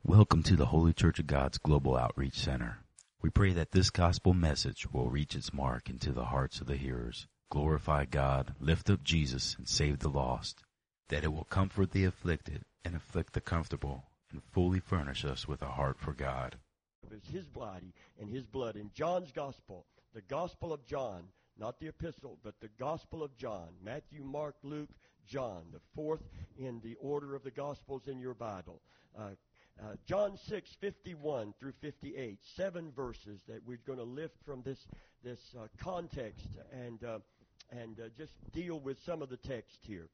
Welcome to the Holy Church of God's Global Outreach Center. We pray that this gospel message will reach its mark into the hearts of the hearers, glorify God, lift up Jesus, and save the lost, that it will comfort the afflicted and afflict the comfortable, and fully furnish us with a heart for God. It's His body and His blood. In John's Gospel, the Gospel of John, not the epistle, but the Gospel of John, Matthew, Mark, Luke, John, the fourth in the order of the Gospels in your Bible. John 6:51 through 58, 7 verses that we're going to lift from this context and just deal with some of the text here.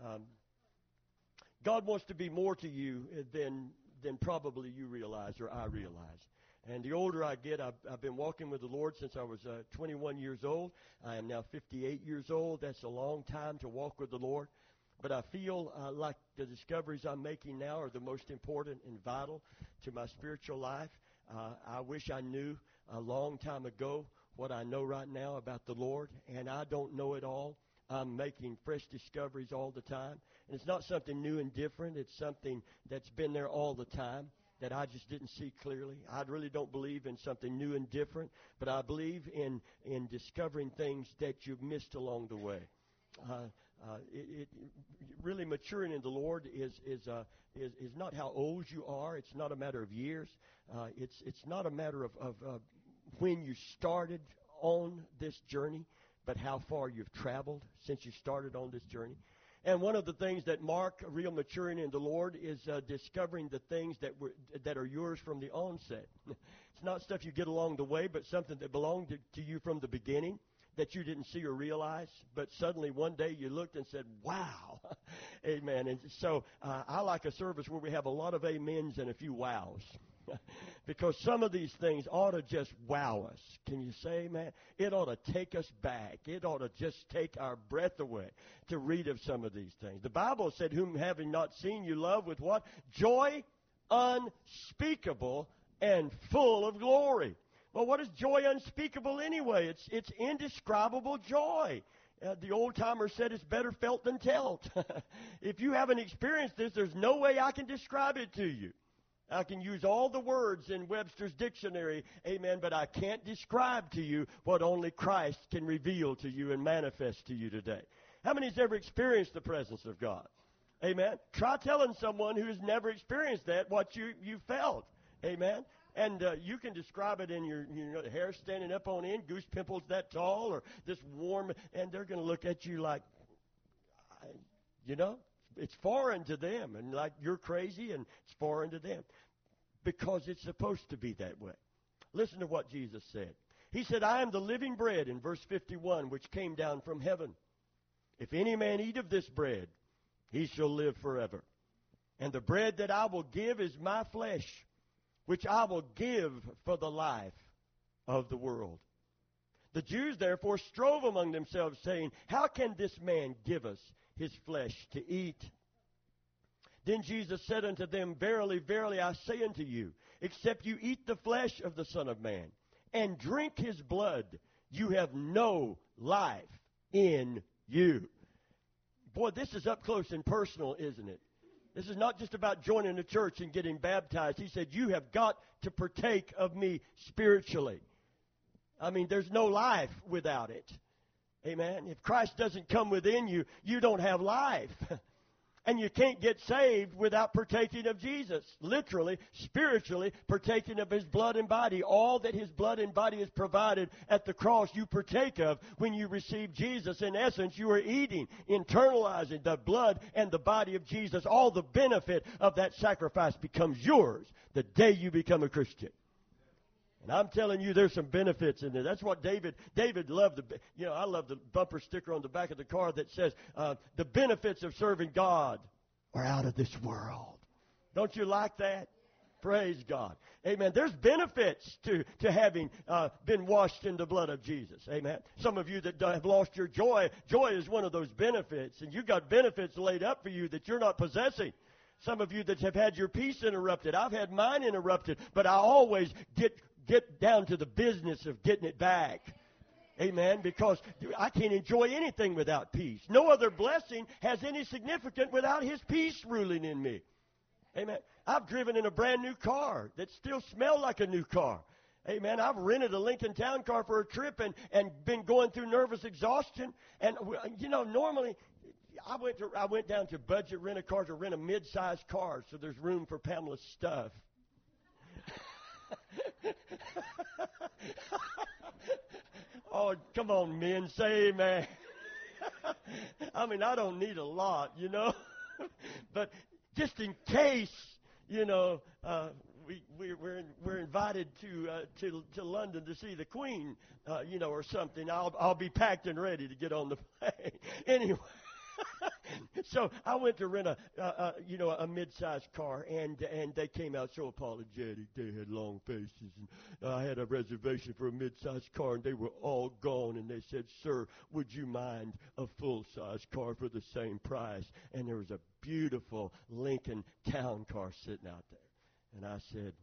God wants to be more to you than probably you realize or I realize. And the older I get, I've been walking with the Lord since I was 21 years old. I am now 58 years old. That's a long time to walk with the Lord. But I feel like the discoveries I'm making now are the most important and vital to my spiritual life. I wish I knew a long time ago what I know right now about the Lord, and I don't know it all. I'm making fresh discoveries all the time. And it's not something new and different. It's something that's been there all the time that I just didn't see clearly. I really don't believe in something new and different, but I believe in discovering things that you've missed along the way. Really maturing in the Lord is not how old you are. It's not a matter of years. It's not a matter of when you started on this journey, but how far you've traveled since you started on this journey. And one of the things that mark real maturing in the Lord is discovering the things that are yours from the onset. It's not stuff you get along the way, but something that belonged to you from the beginning, that you didn't see or realize, but suddenly one day you looked and said, wow, amen. And so I like a service where we have a lot of amens and a few wows, because some of these things ought to just wow us. Can you say, man? It ought to take us back. It ought to just take our breath away to read of some of these things. The Bible said, whom having not seen you love with what? Joy unspeakable and full of glory. Well, what is joy unspeakable anyway? It's indescribable joy. The old-timer said it's better felt than told. If you haven't experienced this, there's no way I can describe it to you. I can use all the words in Webster's dictionary, amen, but I can't describe to you what only Christ can reveal to you and manifest to you today. How many has ever experienced the presence of God? Amen. Try telling someone who's never experienced that what you felt. Amen. And you can describe it in your hair standing up on end, goose pimples that tall, or this warm, and they're going to look at you like, it's foreign to them, and like you're crazy, and it's foreign to them, because it's supposed to be that way. Listen to what Jesus said. He said, I am the living bread, in verse 51, which came down from heaven. If any man eat of this bread, he shall live forever. And the bread that I will give is my flesh, which I will give for the life of the world. The Jews therefore strove among themselves, saying, how can this man give us his flesh to eat? Then Jesus said unto them, verily, verily, I say unto you, except you eat the flesh of the Son of Man, and drink his blood, you have no life in you. Boy, this is up close and personal, isn't it? This is not just about joining a church and getting baptized. He said, you have got to partake of me spiritually. I mean, there's no life without it. Amen. If Christ doesn't come within you, you don't have life. And you can't get saved without partaking of Jesus. Literally, spiritually, partaking of His blood and body. All that His blood and body has provided at the cross, you partake of when you receive Jesus. In essence, you are eating, internalizing the blood and the body of Jesus. All the benefit of that sacrifice becomes yours the day you become a Christian. And I'm telling you, there's some benefits in there. That's what David loved. I love the bumper sticker on the back of the car that says, the benefits of serving God are out of this world. Don't you like that? Praise God. Amen. There's benefits to having been washed in the blood of Jesus. Amen. Some of you that have lost your joy, joy is one of those benefits. And you've got benefits laid up for you that you're not possessing. Some of you that have had your peace interrupted. I've had mine interrupted, but I always get down to the business of getting it back. Amen. Because I can't enjoy anything without peace. No other blessing has any significance without His peace ruling in me. Amen. I've driven in a brand new car that still smelled like a new car. Amen. I've rented a Lincoln Town Car for a trip and been going through nervous exhaustion. And, normally I went down to budget rent-a-car to rent a mid-sized car so there's room for Pamela's stuff. Oh, come on, men, say amen. I mean, I don't need a lot, but just in case, we're invited to London to see the Queen, or something. I'll be packed and ready to get on the plane. Anyway. So I went to rent a mid-sized car, and they came out so apologetic. They had long faces, and I had a reservation for a mid-sized car, and they were all gone. And they said, "Sir, would you mind a full-size car for the same price?" And there was a beautiful Lincoln Town Car sitting out there, and I said,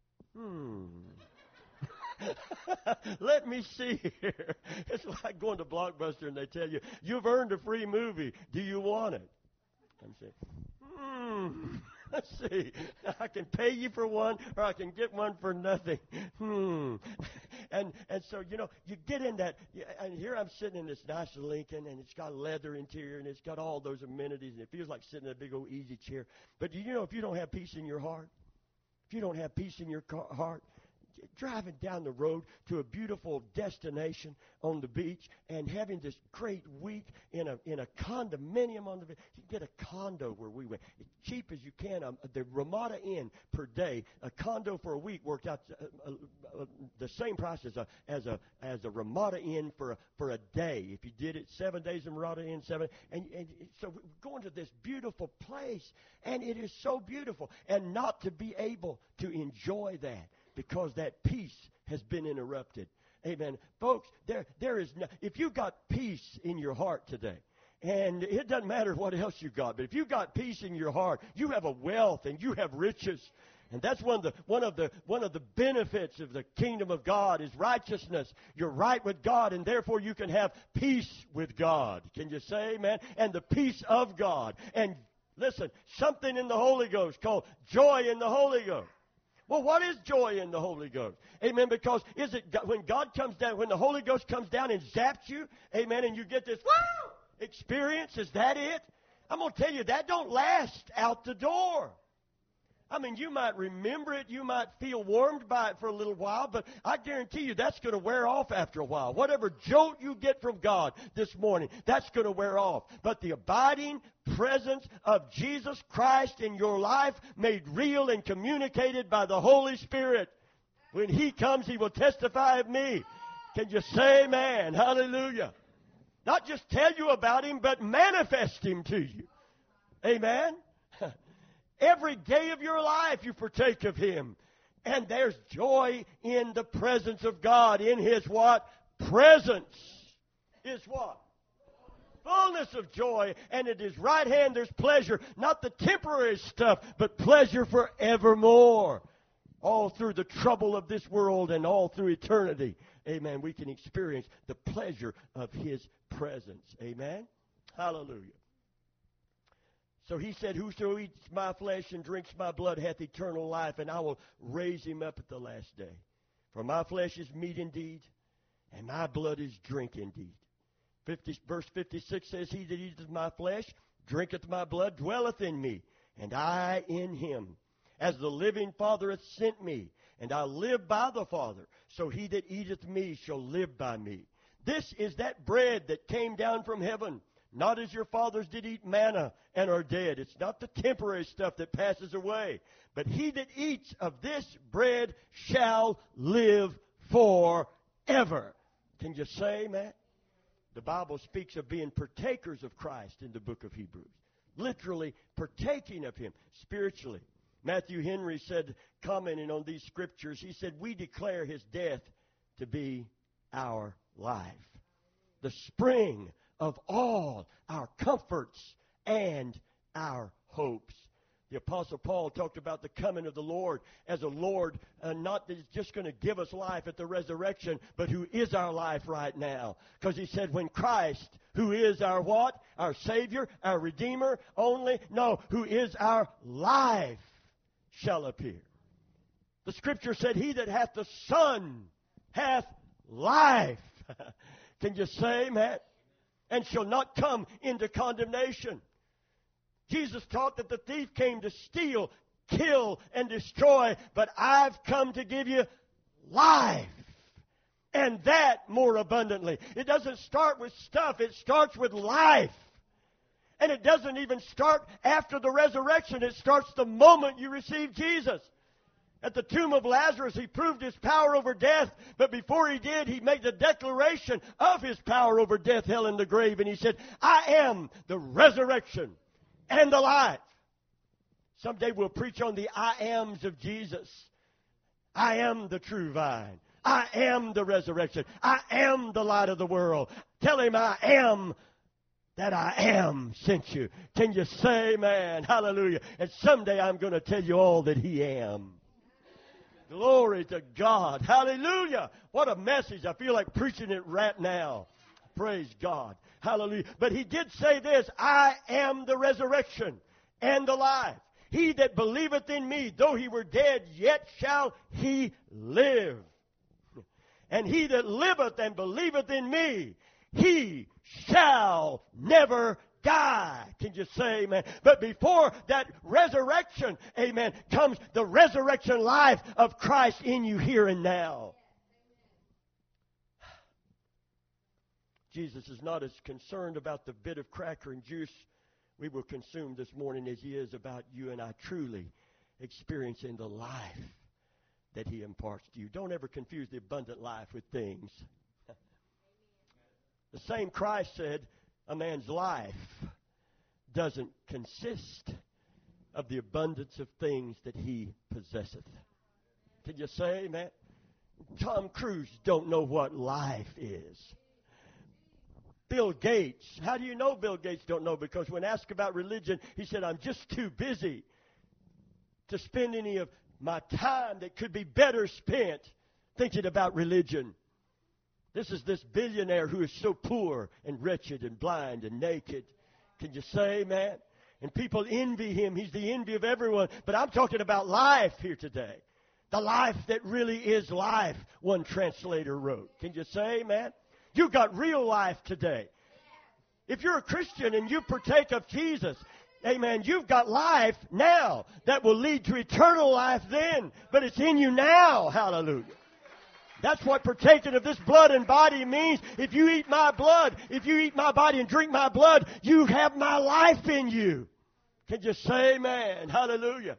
let me see here. It's like going to Blockbuster and they tell you, "You've earned a free movie. Do you want it?" I'm saying, let's see. I can pay you for one or I can get one for nothing. And so, you get in that. And here I'm sitting in this nice Lincoln, and it's got a leather interior, and it's got all those amenities, and it feels like sitting in a big old easy chair. But if you don't have peace in your heart, if you don't have peace in your heart, driving down the road to a beautiful destination on the beach and having this great week in a condominium on the beach. You can get a condo where we went. As cheap as you can. The Ramada Inn per day, a condo for a week worked out the same price as a Ramada Inn for a day. If you did it 7 days in Ramada Inn, and so we're going to this beautiful place, and it is so beautiful, and not to be able to enjoy that, because that peace has been interrupted. Amen. Folks, there is no, if you got peace in your heart today, and it doesn't matter what else you got, but if you got peace in your heart, you have a wealth and you have riches. And that's one of the benefits of the kingdom of God is righteousness. You're right with God, and therefore you can have peace with God. Can you say amen? And the peace of God. And listen, something in the Holy Ghost called joy in the Holy Ghost. Well, what is joy in the Holy Ghost? Amen. Because is it when God comes down, when the Holy Ghost comes down and zaps you, amen, and you get this woo experience? Is that it? I'm going to tell you, that don't last out the door. I mean, you might remember it, you might feel warmed by it for a little while, but I guarantee you that's going to wear off after a while. Whatever jolt you get from God this morning, that's going to wear off. But the abiding presence of Jesus Christ in your life, made real and communicated by the Holy Spirit, when He comes, He will testify of me. Can you say amen? Hallelujah. Not just tell you about Him, but manifest Him to you. Amen. Every day of your life you partake of Him. And there's joy in the presence of God. In His what? Presence is what? Fullness of joy. And at His right hand there's pleasure. Not the temporary stuff, but pleasure forevermore. All through the trouble of this world and all through eternity. Amen. We can experience the pleasure of His presence. Amen. Hallelujah. So He said, "Whoso eats my flesh and drinks my blood hath eternal life, and I will raise him up at the last day. For my flesh is meat indeed, and my blood is drink indeed." Verse 56 says, "He that eateth my flesh, drinketh my blood, dwelleth in me, and I in him. As the living Father hath sent me, and I live by the Father, so he that eateth me shall live by me. This is that bread that came down from heaven. Not as your fathers did eat manna and are dead." It's not the temporary stuff that passes away. "But he that eats of this bread shall live forever." Can you say amen? The Bible speaks of being partakers of Christ in the book of Hebrews. Literally partaking of Him spiritually. Matthew Henry said, commenting on these scriptures, he said, "We declare His death to be our life, the spring of all our comforts and our hopes." The Apostle Paul talked about the coming of the Lord as a Lord not that is just going to give us life at the resurrection, but who is our life right now. Because he said when Christ, who is our what? Our Savior, our Redeemer only? No, who is our life. shall appear. The Scripture said, he that hath the Son hath life. Can you say amen? And shall not come into condemnation. Jesus taught that the thief came to steal, kill, and destroy, but I've come to give you life. And that more abundantly. It doesn't start with stuff. It starts with life. And it doesn't even start after the resurrection. It starts the moment you receive Jesus. At the tomb of Lazarus, he proved his power over death. But before he did, he made the declaration of his power over death, hell, and the grave. And he said, I am the resurrection and the life. Someday we'll preach on the I ams of Jesus. I am the true vine. I am the resurrection. I am the light of the world. Tell him I am that I am sent you. Can you say amen? Hallelujah. And someday I'm going to tell you all that he am. Glory to God. Hallelujah. What a message. I feel like preaching it right now. Praise God. Hallelujah. But he did say this, I am the resurrection and the life. He that believeth in me, though he were dead, yet shall he live. And he that liveth and believeth in me, he shall never die. Can you say amen? But before that resurrection, amen, comes the resurrection life of Christ in you here and now. Jesus is not as concerned about the bit of cracker and juice we will consume this morning as he is about you and I truly experiencing the life that he imparts to you. Don't ever confuse the abundant life with things. The same Christ said, a man's life doesn't consist of the abundance of things that he possesseth. Can you say amen? Tom Cruise don't know what life is. Bill Gates, how do you know Bill Gates don't know? Because when asked about religion, he said, I'm just too busy to spend any of my time that could be better spent thinking about religion. This is this billionaire who is so poor and wretched and blind and naked. Can you say amen? And people envy him. He's the envy of everyone. But I'm talking about life here today. The life that really is life, one translator wrote. Can you say amen? You got real life today. If you're a Christian and you partake of Jesus, amen, you've got life now that will lead to eternal life then. But it's in you now. Hallelujah. That's what partaking of this blood and body means. If you eat my blood, if you eat my body and drink my blood, you have my life in you. Can you say amen? Hallelujah.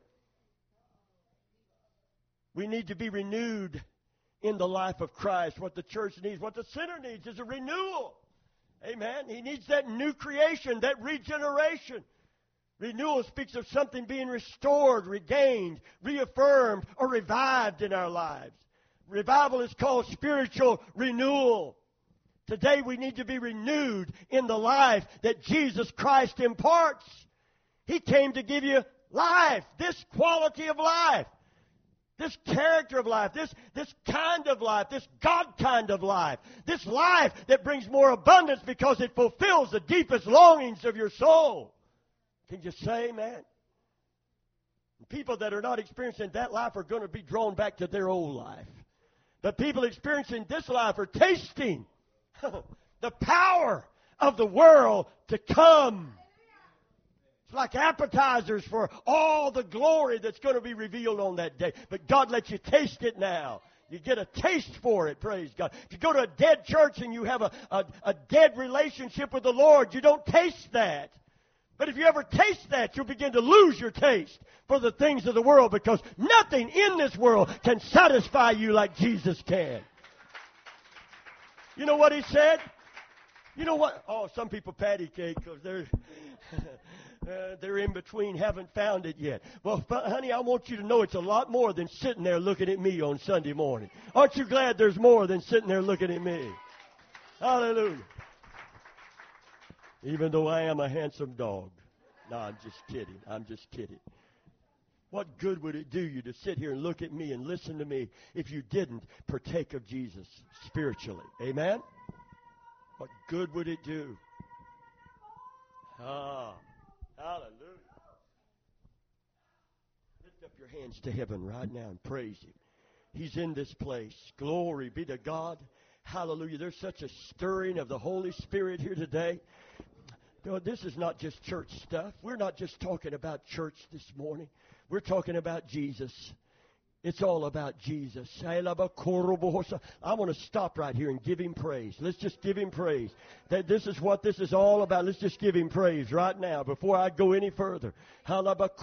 We need to be renewed in the life of Christ. What the church needs, what the sinner needs is a renewal. Amen. He needs that new creation, that regeneration. Renewal speaks of something being restored, regained, reaffirmed, or revived in our lives. Revival is called spiritual renewal. Today we need to be renewed in the life that Jesus Christ imparts. He came to give you life, this quality of life, this character of life, this kind of life, this God kind of life, this life that brings more abundance because it fulfills the deepest longings of your soul. Can you say amen? People that are not experiencing that life are going to be drawn back to their old life. But people experiencing this life are tasting the power of the world to come. It's like appetizers for all the glory that's going to be revealed on that day. But God lets you taste it now. You get a taste for it, praise God. If you go to a dead church and you have a dead relationship with the Lord, you don't taste that. But if you ever taste that, you'll begin to lose your taste for the things of the world because nothing in this world can satisfy you like Jesus can. You know what he said? You know what? Oh, some people patty cake because they're in between, haven't found it yet. Well, honey, I want you to know it's a lot more than sitting there looking at me on Sunday morning. Aren't you glad there's more than sitting there looking at me? Hallelujah. Even though I am a handsome dog. No, I'm just kidding. I'm just kidding. What good would it do you to sit here and look at me and listen to me if you didn't partake of Jesus spiritually? Amen? What good would it do? Ah, hallelujah. Lift up your hands to heaven right now and praise Him. He's in this place. Glory be to God. Hallelujah. There's such a stirring of the Holy Spirit here today. This is not just church stuff. We're not just talking about church this morning. We're talking about Jesus. It's all about Jesus. I want to stop right here and give Him praise. Let's just give Him praise. That this is what this is all about. Let's just give Him praise right now before I go any further. There's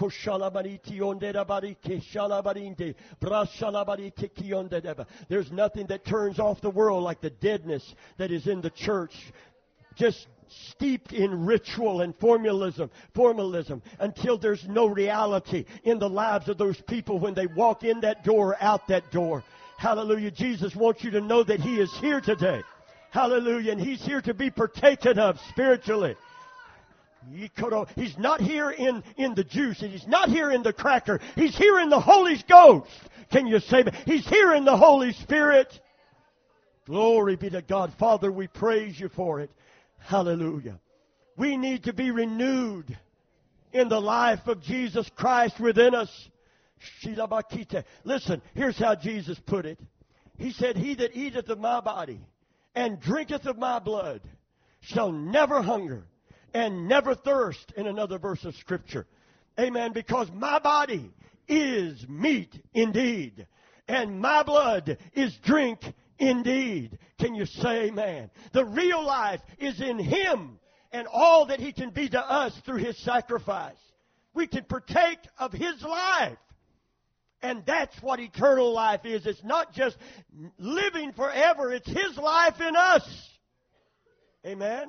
nothing that turns off the world like the deadness that is in the church. Just steeped in ritual and formalism until there's no reality in the lives of those people when they walk in that door, out that door. Hallelujah. Jesus wants you to know that He is here today. Hallelujah. And He's here to be partaken of spiritually. He's not here in the juice, and He's not here in the cracker. He's here in the Holy Ghost. Can you say that? He's here in the Holy Spirit. Glory be to God. Father, we praise You for it. Hallelujah. We need to be renewed in the life of Jesus Christ within us. Listen, here's how Jesus put it. He said, He that eateth of My body and drinketh of My blood shall never hunger and never thirst, in another verse of Scripture. Amen. Because My body is meat indeed, and My blood is drink indeed. Can you say amen? The real life is in Him and all that He can be to us through His sacrifice. We can partake of His life. And that's what eternal life is. It's not just living forever. It's His life in us. Amen?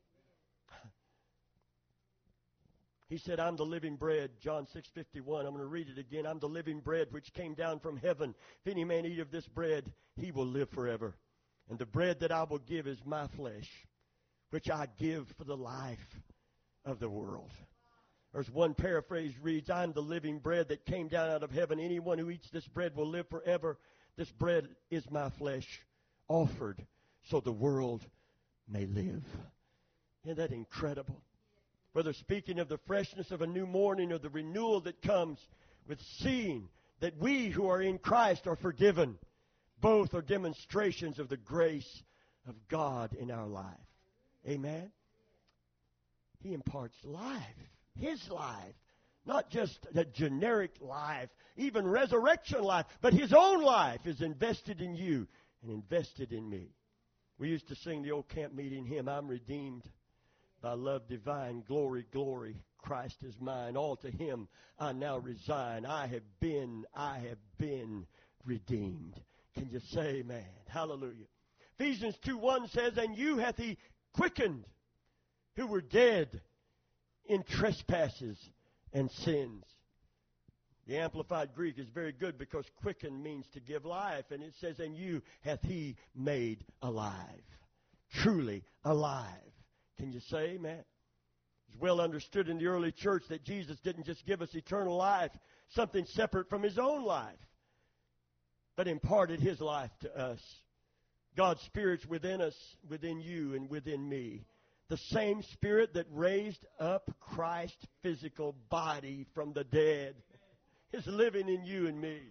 He said, I'm the living bread, John 6:51. I'm going to read it again. I'm the living bread which came down from heaven. If any man eat of this bread, he will live forever. And the bread that I will give is My flesh, which I give for the life of the world. There's one paraphrase reads, I'm the living bread that came down out of heaven. Anyone who eats this bread will live forever. This bread is My flesh, offered so the world may live. Isn't that incredible? Whether speaking of the freshness of a new morning or the renewal that comes with seeing that we who are in Christ are forgiven, both are demonstrations of the grace of God in our life. Amen? He imparts life, His life, not just a generic life, even resurrection life, but His own life is invested in you and invested in me. We used to sing the old camp meeting hymn, I'm redeemed by love divine, glory, glory, Christ is mine. All to Him I now resign. I have been redeemed. Can you say amen? Hallelujah. Ephesians 2:1 says, and you hath He quickened who were dead in trespasses and sins. The Amplified Greek is very good because quicken means to give life. And it says, and you hath He made alive. Truly alive. Can you say amen? It's well understood in the early church that Jesus didn't just give us eternal life, something separate from His own life, but imparted His life to us. God's Spirit's within us, within you, and within me. The same Spirit that raised up Christ's physical body from the dead is living in you and me.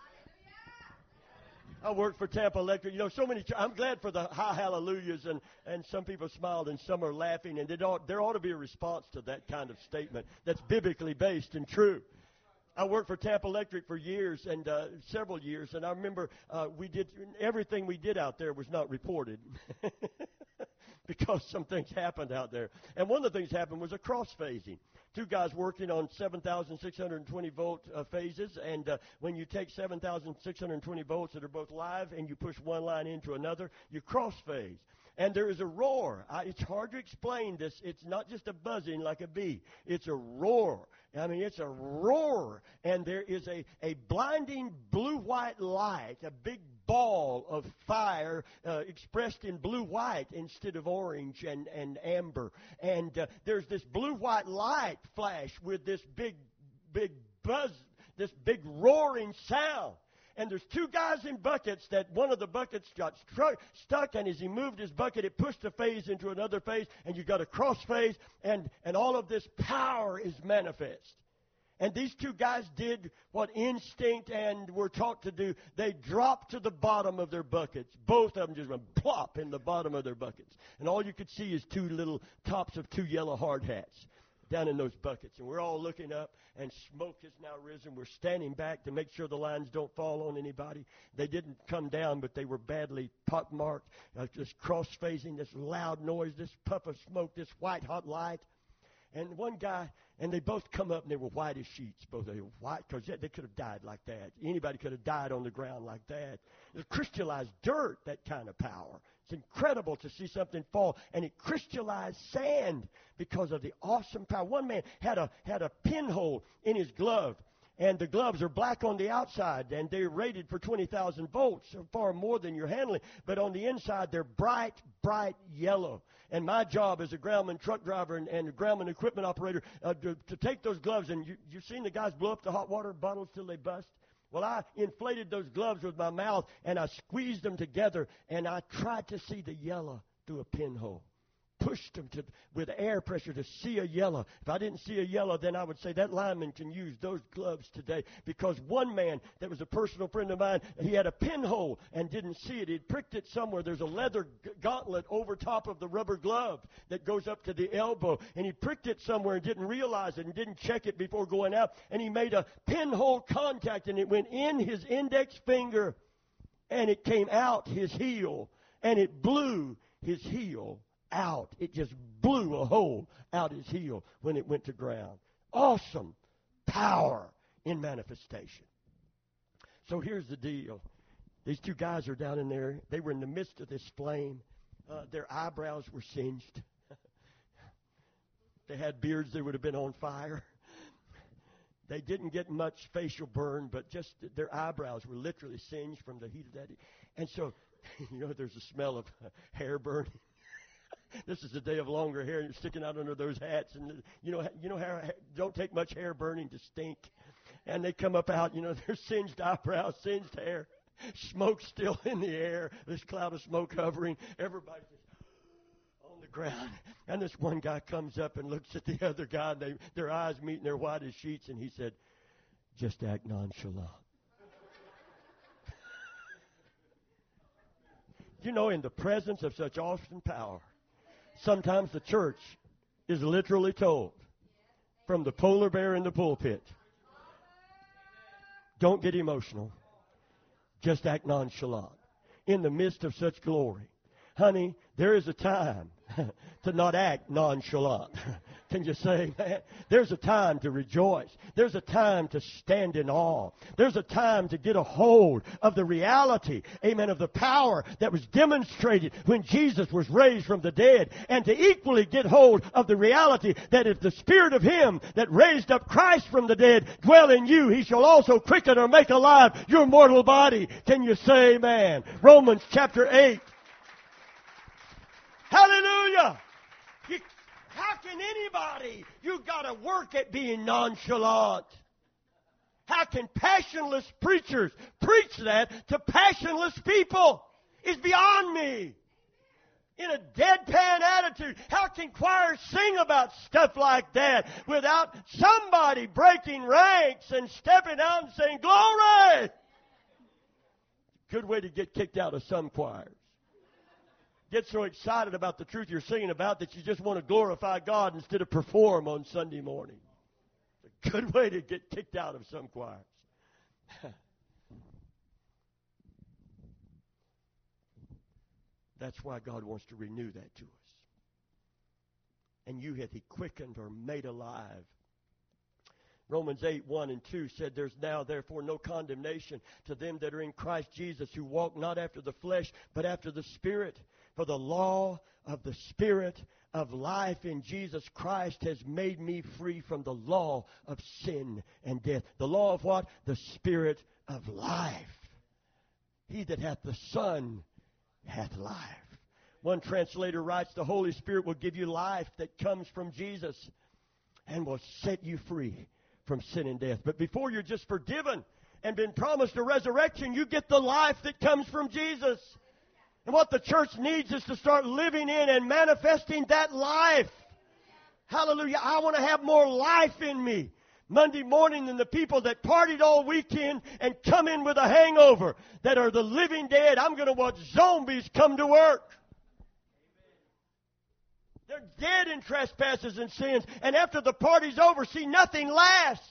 I work for Tampa Electric. You know, so many. I'm glad for the high hallelujahs, and some people smiled and some are laughing. And there ought to be a response to that kind of statement that's biblically based and true. I worked for Tampa Electric for years and several years, and I remember we did everything we did out there was not reported because some things happened out there. And one of the things happened was a cross-phasing. Two guys working on 7,620 volt phases, and when you take 7,620 volts that are both live and you push one line into another, you cross-phase. And there is a roar. It's hard to explain this. It's not just a buzzing like a bee. It's a roar. I mean, it's a roar. And there is a blinding blue-white light, a big ball of fire expressed in blue-white instead of orange and amber. And there's this blue-white light flash with this big buzz, this big roaring sound. And there's two guys in buckets that one of the buckets got stuck, and as he moved his bucket, it pushed a phase into another phase, and you got a cross phase, and all of this power is manifest. And these two guys did what instinct and were taught to do. They dropped to the bottom of their buckets. Both of them just went plop in the bottom of their buckets. And all you could see is two little tops of two yellow hard hats down in those buckets. And we're all looking up, and smoke has now risen. We're standing back to make sure the lines don't fall on anybody. They didn't come down, but they were badly pockmarked, just cross-phasing, this loud noise, this puff of smoke, this white-hot light. And one guy, and they both come up, and they were white as sheets. Both they were white, because they could have died like that. Anybody could have died on the ground like that. It's crystallized dirt, that kind of power. It's incredible to see something fall, and it crystallized sand because of the awesome power. One man had a pinhole in his glove, and the gloves are black on the outside, and they're rated for 20,000 volts, so far more than you're handling. But on the inside, they're bright, bright yellow. And my job as a groundman, truck driver, and a groundman equipment operator, to take those gloves, and you've seen the guys blow up the hot water bottles till they bust? Well, I inflated those gloves with my mouth, and I squeezed them together, and I tried to see the yellow through a pinhole. Pushed them with air pressure to see a yellow. If I didn't see a yellow, then I would say that lineman can use those gloves today. Because one man that was a personal friend of mine, he had a pinhole and didn't see it. He'd pricked it somewhere. There's a leather gauntlet over top of the rubber glove that goes up to the elbow. And he pricked it somewhere and didn't realize it and didn't check it before going out. And he made a pinhole contact, and it went in his index finger, and it came out his heel, and it blew his heel out. It just blew a hole out his heel when it went to ground. Awesome power in manifestation. So here's the deal. These two guys are down in there. They were in the midst of this flame. Their eyebrows were singed. They had beards that would have been on fire. They didn't get much facial burn, but just their eyebrows were literally singed from the heat of that. And so, there's a smell of hair burning. This is the day of longer hair, and you're sticking out under those hats. And how don't take much hair burning to stink. And they come up out, their singed eyebrows, singed hair, smoke still in the air, this cloud of smoke hovering. Everybody's just on the ground. And this one guy comes up and looks at the other guy, and their eyes meet, and they're white as sheets, and he said, "Just act nonchalant." In the presence of such awesome power, sometimes the church is literally told from the polar bear in the pulpit, don't get emotional. Just act nonchalant in the midst of such glory. Honey, there is a time to not act nonchalant. Can you say that? There's a time to rejoice. There's a time to stand in awe. There's a time to get a hold of the reality, amen, of the power that was demonstrated when Jesus was raised from the dead, and to equally get hold of the reality that if the Spirit of Him that raised up Christ from the dead dwell in you, He shall also quicken or make alive your mortal body. Can you say amen? Romans chapter 8. Hallelujah! How can anybody, you've got to work at being nonchalant. How can passionless preachers preach that to passionless people? It's beyond me. In a deadpan attitude, how can choirs sing about stuff like that without somebody breaking ranks and stepping out and saying, "Glory"? Good way to get kicked out of some choirs. Get so excited about the truth you're singing about that you just want to glorify God instead of perform on Sunday morning. It's a good way to get kicked out of some choirs. That's why God wants to renew that to us. And you hath He quickened or made alive. Romans 8, 1 and 2 said, "There's now therefore no condemnation to them that are in Christ Jesus, who walk not after the flesh, but after the Spirit. For the law of the Spirit of life in Jesus Christ has made me free from the law of sin and death." The law of what? The Spirit of life. He that hath the Son hath life. One translator writes, the Holy Spirit will give you life that comes from Jesus and will set you free from sin and death. But before you're just forgiven and been promised a resurrection, you get the life that comes from Jesus. And what the church needs is to start living in and manifesting that life. Hallelujah. I want to have more life in me. Monday morning than the people that partied all weekend and come in with a hangover, that are the living dead. I'm going to watch zombies come to work. They're dead in trespasses and sins. And after the party's over, see, nothing lasts.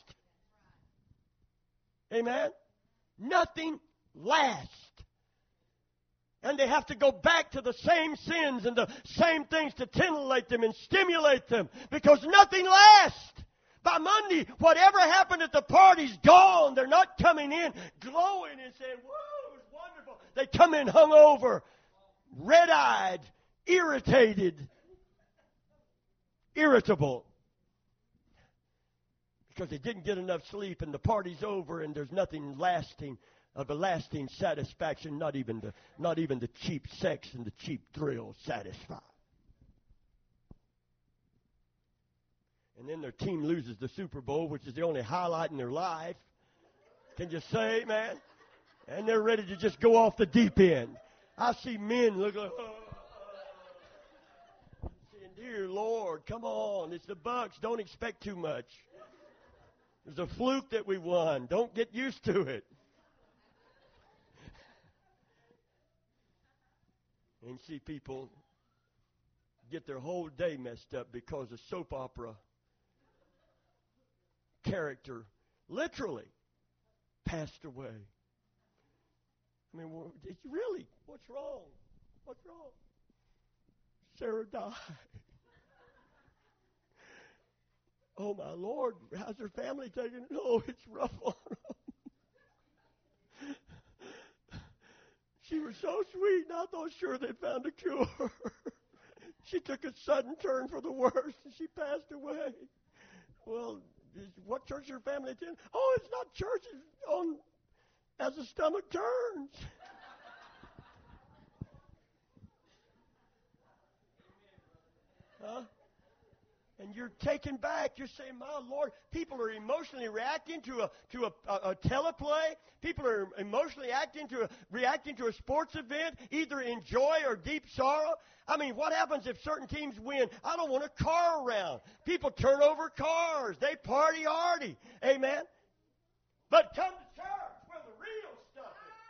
Amen? Nothing lasts. And they have to go back to the same sins and the same things to titillate them and stimulate them, because nothing lasts. By Monday, whatever happened at the party's gone. They're not coming in glowing and saying, "Whoa, it was wonderful." They come in hungover, red-eyed, irritated, irritable, because they didn't get enough sleep and the party's over and there's nothing lasting of a lasting satisfaction. Not even the cheap sex and the cheap thrill satisfy. And then their team loses the Super Bowl, which is the only highlight in their life. Can you say, man? And they're ready to just go off the deep end. I see men look like, saying, "Dear Lord, come on. It's the Bucks. Don't expect too much. There's a fluke that we won. Don't get used to it." And see people get their whole day messed up because a soap opera character literally passed away. I mean, it's really, what's wrong? What's wrong? Sarah died. Oh, my Lord, how's her family taking it? Oh, it's rough on them. She was so sweet, and I thought sure they found a cure. She took a sudden turn for the worse, and she passed away. Well, what church your family attend? Oh, it's not church. It's on as the stomach turns. Huh? And you're taken back. You're saying, "My Lord," people are emotionally reacting to a teleplay. People are emotionally reacting to a sports event, either in joy or deep sorrow. I mean, what happens if certain teams win? I don't want a car around. People turn over cars. They party hardy. Amen? But come to church where the real stuff is.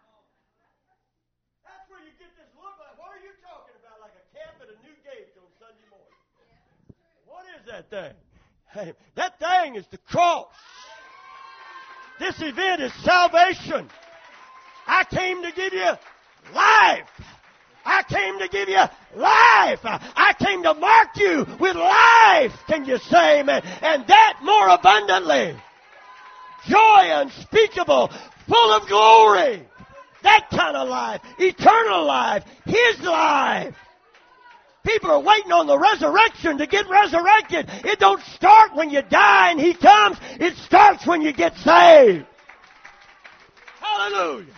That's where you get this look like, what are you talking about? Like a camp at a new gate on Sunday morning. What is that thing? Hey, that thing is the cross. This event is salvation. I came to give you life. I came to give you life. I came to mark you with life. Can you say amen? And that more abundantly. Joy unspeakable, full of glory. That kind of life. Eternal life. His life. People are waiting on the resurrection to get resurrected. It don't start when you die and He comes. It starts when you get saved. Hallelujah.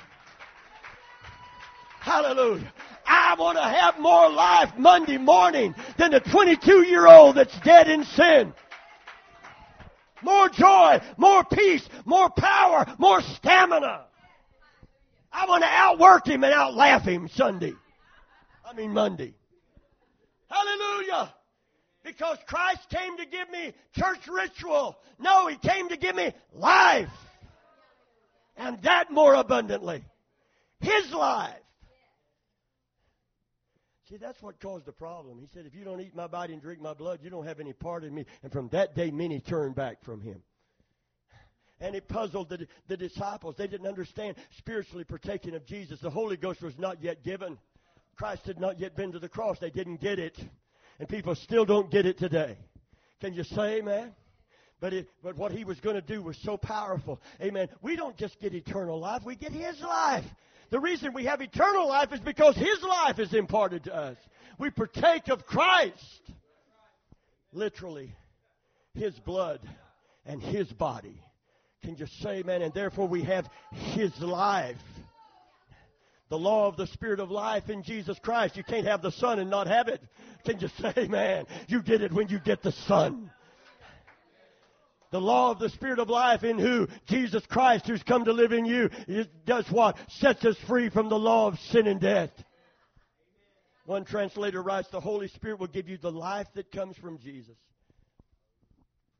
Hallelujah. I want to have more life Monday morning than the 22-year-old that's dead in sin. More joy, more peace, more power, more stamina. I want to outwork him and outlaugh him Monday. Hallelujah. Because Christ came to give me church ritual. No, He came to give me life. And that more abundantly. His life. See, that's what caused the problem. He said, "If you don't eat my body and drink my blood, you don't have any part in me." And from that day, many turned back from Him. And it puzzled the disciples. They didn't understand spiritually partaking of Jesus. The Holy Ghost was not yet given. Christ had not yet been to the cross. They didn't get it. And people still don't get it today. Can you say amen? But what He was going to do was so powerful. Amen. We don't just get eternal life. We get His life. The reason we have eternal life is because His life is imparted to us. We partake of Christ. Literally, His blood and His body. Can you say amen? And therefore we have His life. The law of the Spirit of life in Jesus Christ. You can't have the Son and not have it. Can you say amen? You get it when you get the Son. The law of the Spirit of life in who? Jesus Christ, who's come to live in you. It does what? Sets us free from the law of sin and death. One translator writes, "The Holy Spirit will give you the life that comes from Jesus."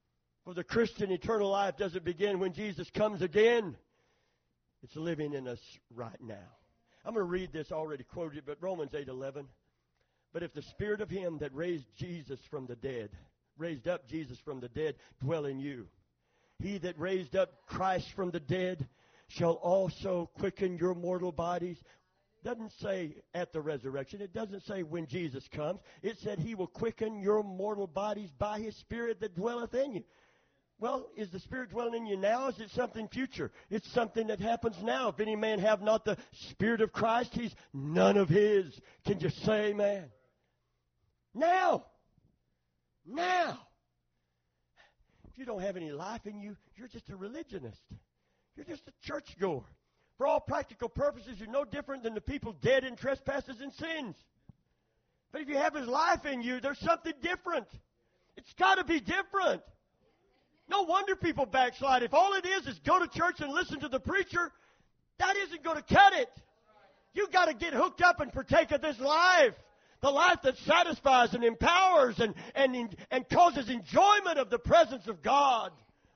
For the Christian, eternal life doesn't begin when Jesus comes again. It's living in us right now. I'm going to read this already quoted, but Romans 8:11. But if the Spirit of Him that raised up Jesus from the dead, dwell in you, He that raised up Christ from the dead shall also quicken your mortal bodies. Doesn't say at the resurrection. It doesn't say when Jesus comes. It said He will quicken your mortal bodies by His Spirit that dwelleth in you. Well, is the Spirit dwelling in you now? Is it something future? It's something that happens now. If any man have not the Spirit of Christ, he's none of His. Can you say amen? Now. Now. If you don't have any life in you, you're just a religionist. You're just a churchgoer. For all practical purposes, you're no different than the people dead in trespasses and sins. But if you have His life in you, there's something different. It's got to be different. No wonder people backslide. If all it is go to church and listen to the preacher, that isn't going to cut it. You've got to get hooked up and partake of this life. The life that satisfies and empowers and causes enjoyment of the presence of God.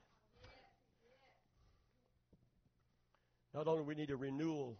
Not only do we need a renewal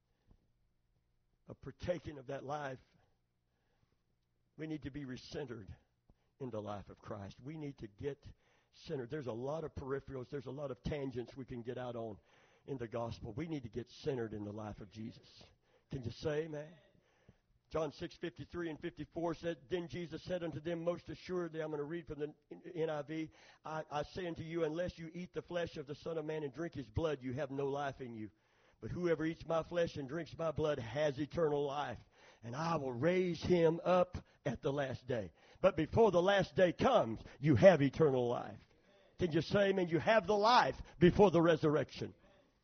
of partaking of that life, we need to be recentered in the life of Christ. We need to get centered. There's a lot of peripherals. There's a lot of tangents we can get out on in the gospel. We need to get centered in the life of Jesus. Can you say amen? John 6:53 and 54 said, Then Jesus said unto them, Most assuredly, I'm going to read from the NIV, I say unto you, unless you eat the flesh of the Son of Man and drink His blood, you have no life in you. But whoever eats my flesh and drinks my blood has eternal life. And I will raise him up at the last day. But before the last day comes, you have eternal life. Can you say amen? You have the life before the resurrection.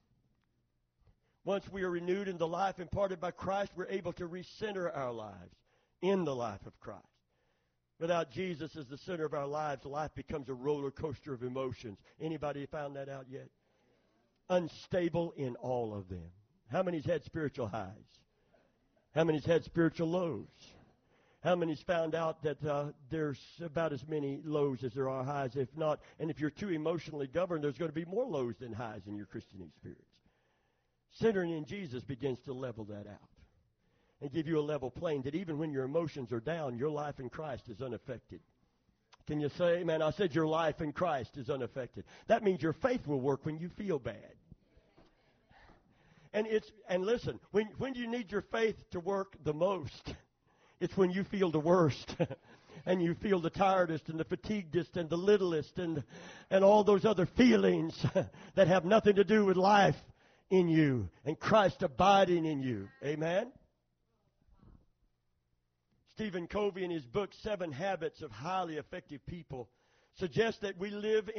Once we are renewed in the life imparted by Christ, we're able to recenter our lives in the life of Christ. Without Jesus as the center of our lives, life becomes a roller coaster of emotions. Anybody found that out yet? Unstable in all of them. How many's had spiritual highs? How many's had spiritual lows? How many's found out that there's about as many lows as there are highs? If not, and if you're too emotionally governed, there's going to be more lows than highs in your Christian experience. Centering in Jesus begins to level that out and give you a level plane that even when your emotions are down, your life in Christ is unaffected. Can you say amen? I said your life in Christ is unaffected. That means your faith will work when you feel bad. And listen, when do you need your faith to work the most? It's when you feel the worst. And you feel the tiredest and the fatiguedest and the littlest and all those other feelings that have nothing to do with life in you and Christ abiding in you. Amen? Stephen Covey, in his book, 7 Habits of Highly Effective People, suggests that we live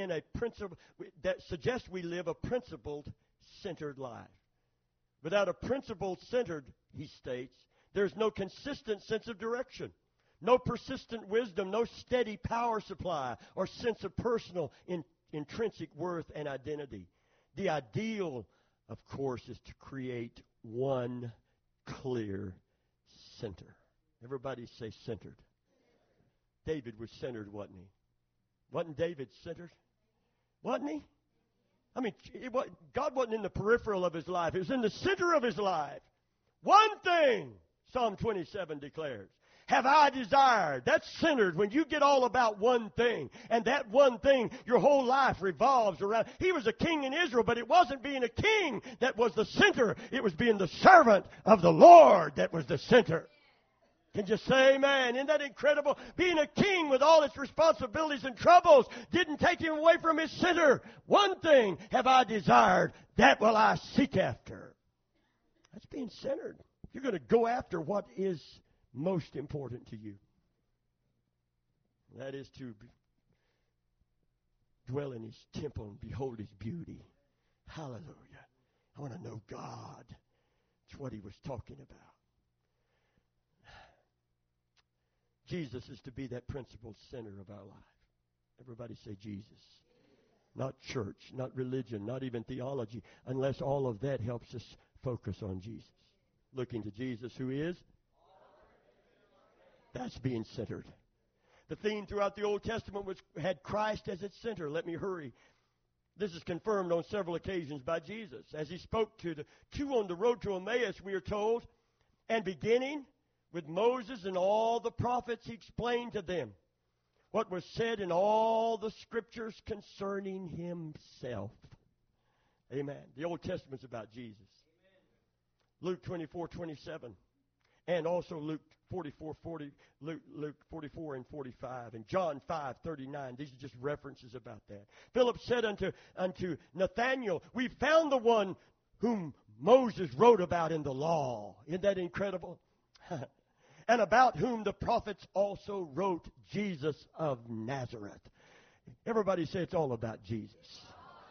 a principled, centered life. Without a principled, centered, he states, there's no consistent sense of direction, no persistent wisdom, no steady power supply or sense of personal intrinsic worth and identity. The ideal, of course, is to create one clear center. Everybody say centered. David was centered, wasn't he? Wasn't David centered? Wasn't he? I mean, God wasn't in the peripheral of his life. It was in the center of his life. One thing, Psalm 27 declares, have I desired. That's centered when you get all about one thing. And that one thing, your whole life revolves around. He was a king in Israel, but it wasn't being a king that was the center. It was being the servant of the Lord that was the center. Can you say amen? Isn't that incredible? Being a king with all its responsibilities and troubles didn't take him away from his center. One thing have I desired, that will I seek after. That's being centered. You're going to go after what is most important to you. That is to dwell in His temple and behold His beauty. Hallelujah. I want to know God. That's what he was talking about. Jesus is to be that principal center of our life. Everybody say Jesus. Not church, not religion, not even theology, unless all of that helps us focus on Jesus. Looking to Jesus, who is? That's being centered. The theme throughout the Old Testament had Christ as its center. Let me hurry. This is confirmed on several occasions by Jesus. As he spoke to the two on the road to Emmaus, we are told, and beginning with Moses and all the prophets, he explained to them what was said in all the scriptures concerning himself. Amen. The Old Testament's about Jesus. Luke 24:27, and also Luke 44:40, Luke 44 and 45, and John 5:39. These are just references about that. Philip said unto Nathanael, "We found the one whom Moses wrote about in the law." Isn't that incredible? And about whom the prophets also wrote, Jesus of Nazareth. Everybody say it's all about Jesus.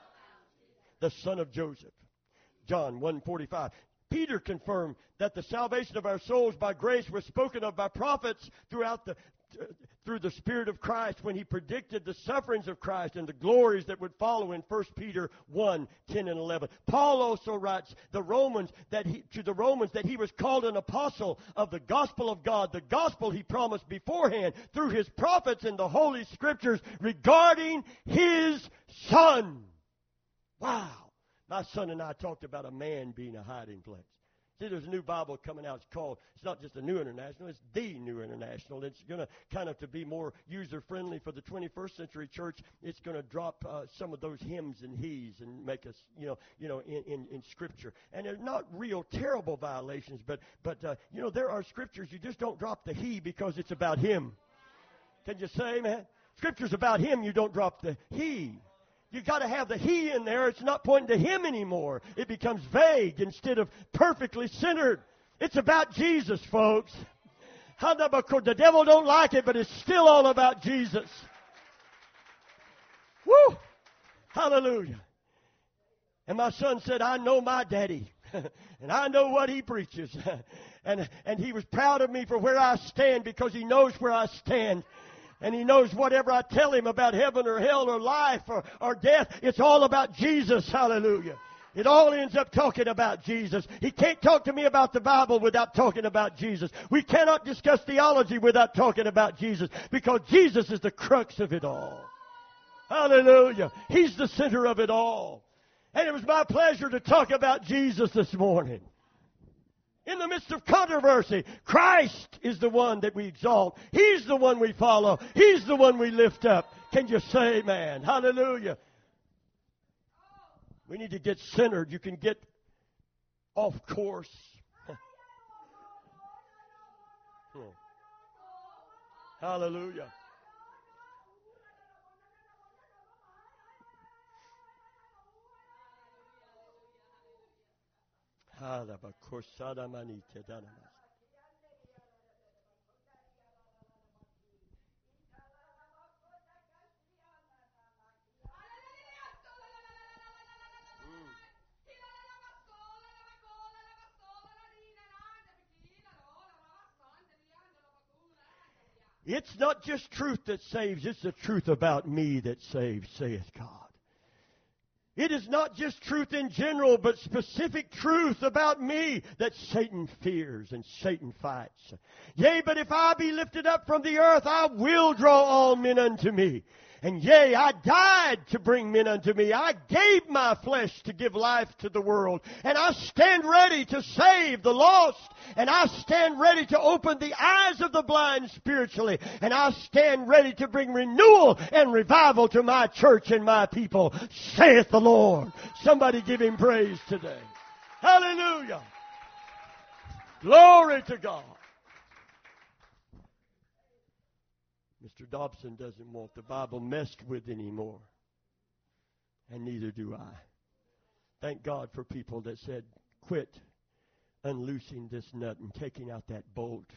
The son of Joseph. John 1:45. Peter confirmed that the salvation of our souls by grace was spoken of by prophets through the Spirit of Christ when he predicted the sufferings of Christ and the glories that would follow in 1 Peter 1:10 and 11. Paul also writes to the Romans that he was called an apostle of the gospel of God, the gospel he promised beforehand through his prophets in the Holy Scriptures regarding his Son. Wow. My son and I talked about a man being a hiding place. See, there's a new Bible coming out. It's not just a New International, it's the New International. It's going to kind of to be more user-friendly for the 21st century church. It's going to drop some of those hims and he's and make us, in Scripture. And they're not real terrible violations, but there are Scriptures you just don't drop the he because it's about him. Can you say, man? Scripture's about him, you don't drop the he. You've got to have the he in there. It's not pointing to him anymore. It becomes vague instead of perfectly centered. It's about Jesus, folks. The devil don't like it, but it's still all about Jesus. Woo! Hallelujah. And my son said, I know my daddy. And I know what he preaches. And he was proud of me for where I stand because he knows where I stand. And he knows whatever I tell him about heaven or hell or life or death, it's all about Jesus. Hallelujah. It all ends up talking about Jesus. He can't talk to me about the Bible without talking about Jesus. We cannot discuss theology without talking about Jesus because Jesus is the crux of it all. Hallelujah. He's the center of it all. And it was my pleasure to talk about Jesus this morning. In the midst of controversy, Christ is the one that we exalt. He's the one we follow. He's the one we lift up. Can you say amen? Hallelujah. We need to get centered. You can get off course. Hallelujah. It's not just truth that saves, it's the truth about me that saves, saith God. It is not just truth in general, but specific truth about me that Satan fears and Satan fights. Yea, but if I be lifted up from the earth, I will draw all men unto me. And yea, I died to bring men unto me. I gave my flesh to give life to the world. And I stand ready to save the lost. And I stand ready to open the eyes of the blind spiritually. And I stand ready to bring renewal and revival to my church and my people, saith the Lord. Somebody give him praise today. Hallelujah. Glory to God. Mr. Dobson doesn't want the Bible messed with anymore. And neither do I. Thank God for people that said, quit unloosing this nut and taking out that bolt.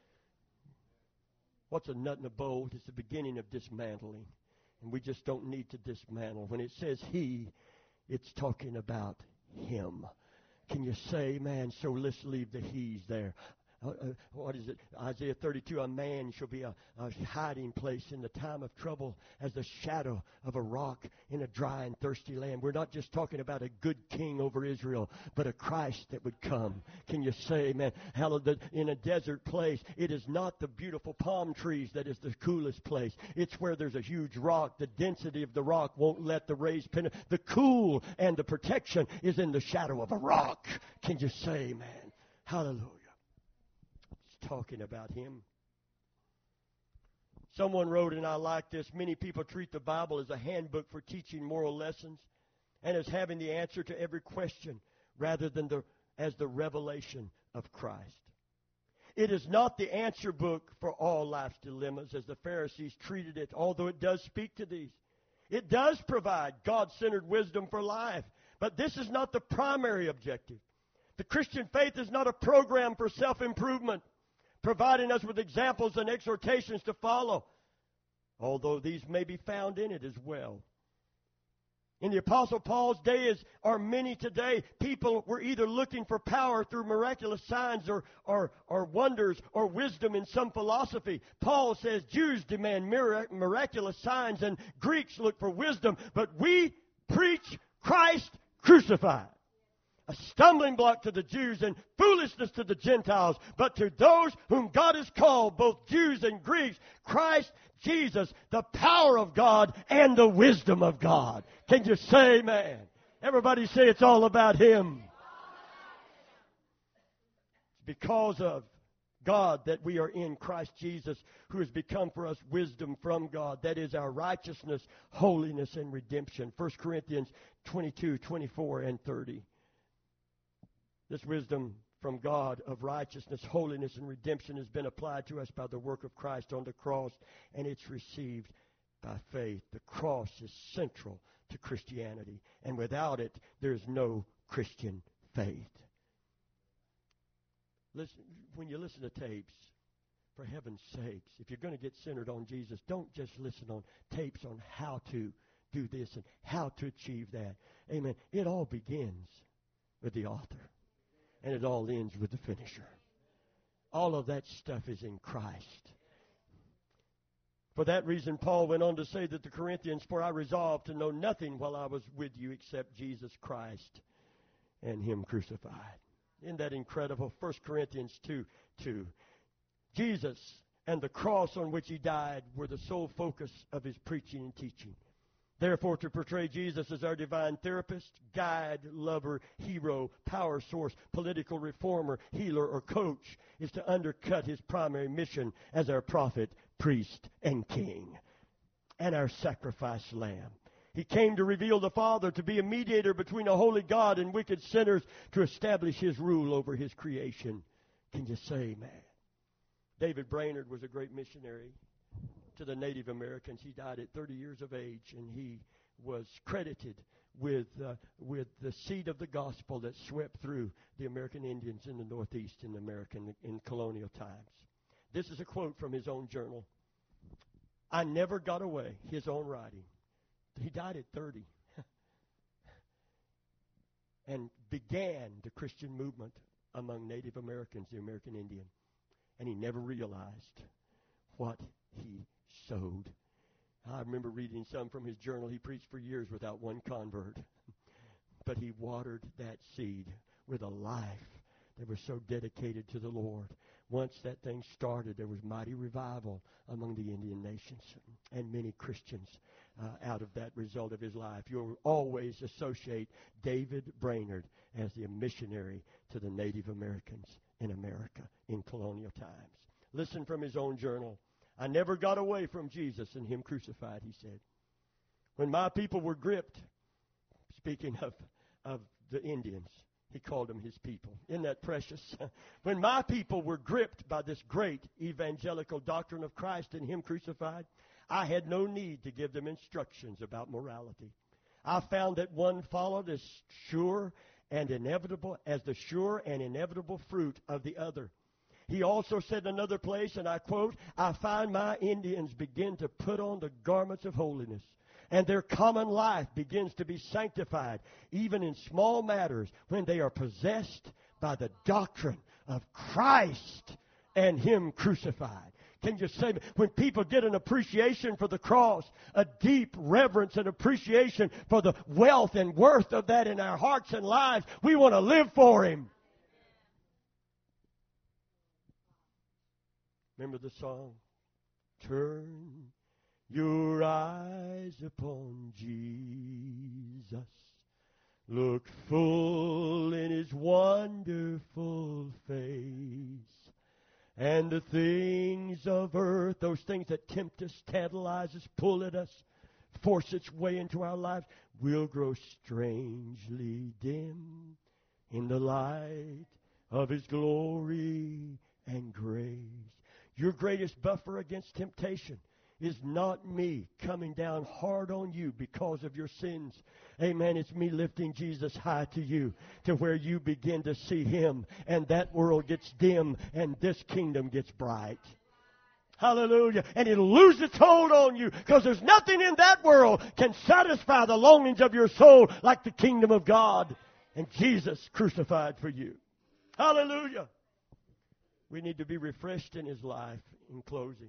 What's a nut and a bolt? It's the beginning of dismantling. And we just don't need to dismantle. When it says he, it's talking about him. Can you say, man, so let's leave the he's there. what is it? Isaiah 32, a man shall be a hiding place in the time of trouble as the shadow of a rock in a dry and thirsty land. We're not just talking about a good king over Israel, but a Christ that would come. Can you say, amen? Hallelujah. In a desert place, it is not the beautiful palm trees that is the coolest place. It's where there's a huge rock. The density of the rock won't let the rays penetrate. The cool and the protection is in the shadow of a rock. Can you say, amen? Hallelujah. Talking about Him. Someone wrote, and I like this, many people treat the Bible as a handbook for teaching moral lessons and as having the answer to every question rather than as the revelation of Christ. It is not the answer book for all life's dilemmas as the Pharisees treated it, although it does speak to these. It does provide God-centered wisdom for life, but this is not the primary objective. The Christian faith is not a program for self-improvement, providing us with examples and exhortations to follow, although these may be found in it as well. In the Apostle Paul's day, as are many today, people were either looking for power through miraculous signs or wonders or wisdom in some philosophy. Paul says Jews demand miraculous signs and Greeks look for wisdom, but we preach Christ crucified. A stumbling block to the Jews and foolishness to the Gentiles. But to those whom God has called, both Jews and Greeks, Christ Jesus, the power of God and the wisdom of God. Can you say amen? Everybody say it's all about Him. It's because of God that we are in Christ Jesus, who has become for us wisdom from God. That is our righteousness, holiness, and redemption. 1 Corinthians 22, 24, and 30. This wisdom from God of righteousness, holiness, and redemption has been applied to us by the work of Christ on the cross, and it's received by faith. The cross is central to Christianity, and without it, there is no Christian faith. Listen, when you listen to tapes, for heaven's sakes, if you're going to get centered on Jesus, don't just listen on tapes on how to do this and how to achieve that. Amen. It all begins with the author. And it all ends with the finisher. All of that stuff is in Christ. For that reason, Paul went on to say that the Corinthians, for I resolved to know nothing while I was with you except Jesus Christ and Him crucified. Isn't that incredible? 1 Corinthians 2:2. Jesus and the cross on which He died were the sole focus of His preaching and teaching. Therefore, to portray Jesus as our divine therapist, guide, lover, hero, power source, political reformer, healer, or coach is to undercut His primary mission as our prophet, priest, and king, and our sacrifice lamb. He came to reveal the Father, to be a mediator between a holy God and wicked sinners, to establish His rule over His creation. Can you say amen? David Brainerd was a great missionary to the Native Americans. He died at 30 years of age, and he was credited with the seed of the gospel that swept through the American Indians in the Northeast in colonial times. This is a quote from his own journal. I never got away, his own writing. He died at 30 and began the Christian movement among Native Americans, the American Indian. And he never realized what he sowed. I remember reading some from his journal. He preached for years without one convert. But he watered that seed with a life that was so dedicated to the Lord. Once that thing started, there was mighty revival among the Indian nations, and many Christians out of that result of his life. You'll always associate David Brainerd as the missionary to the Native Americans in America in colonial times. Listen from his own journal. I never got away from Jesus and Him crucified, he said. When my people were gripped, speaking of the Indians, he called them His people. Isn't that precious? When my people were gripped by this great evangelical doctrine of Christ and Him crucified, I had no need to give them instructions about morality. I found that one followed as sure and inevitable as the sure and inevitable fruit of the other. He also said in another place, and I quote, I find my Indians begin to put on the garments of holiness, and their common life begins to be sanctified, even in small matters, when they are possessed by the doctrine of Christ and Him crucified. Can you say, when people get an appreciation for the cross, a deep reverence and appreciation for the wealth and worth of that in our hearts and lives, we want to live for Him. Remember the song? Turn your eyes upon Jesus. Look full in His wonderful face. And the things of earth, those things that tempt us, tantalize us, pull at us, force its way into our lives, will grow strangely dim in the light of His glory and grace. Your greatest buffer against temptation is not me coming down hard on you because of your sins. Amen. It's me lifting Jesus high to you, to where you begin to see Him, and that world gets dim and this kingdom gets bright. Hallelujah. And it'll lose its hold on you, because there's nothing in that world can satisfy the longings of your soul like the kingdom of God and Jesus crucified for you. Hallelujah. We need to be refreshed in His life. In closing,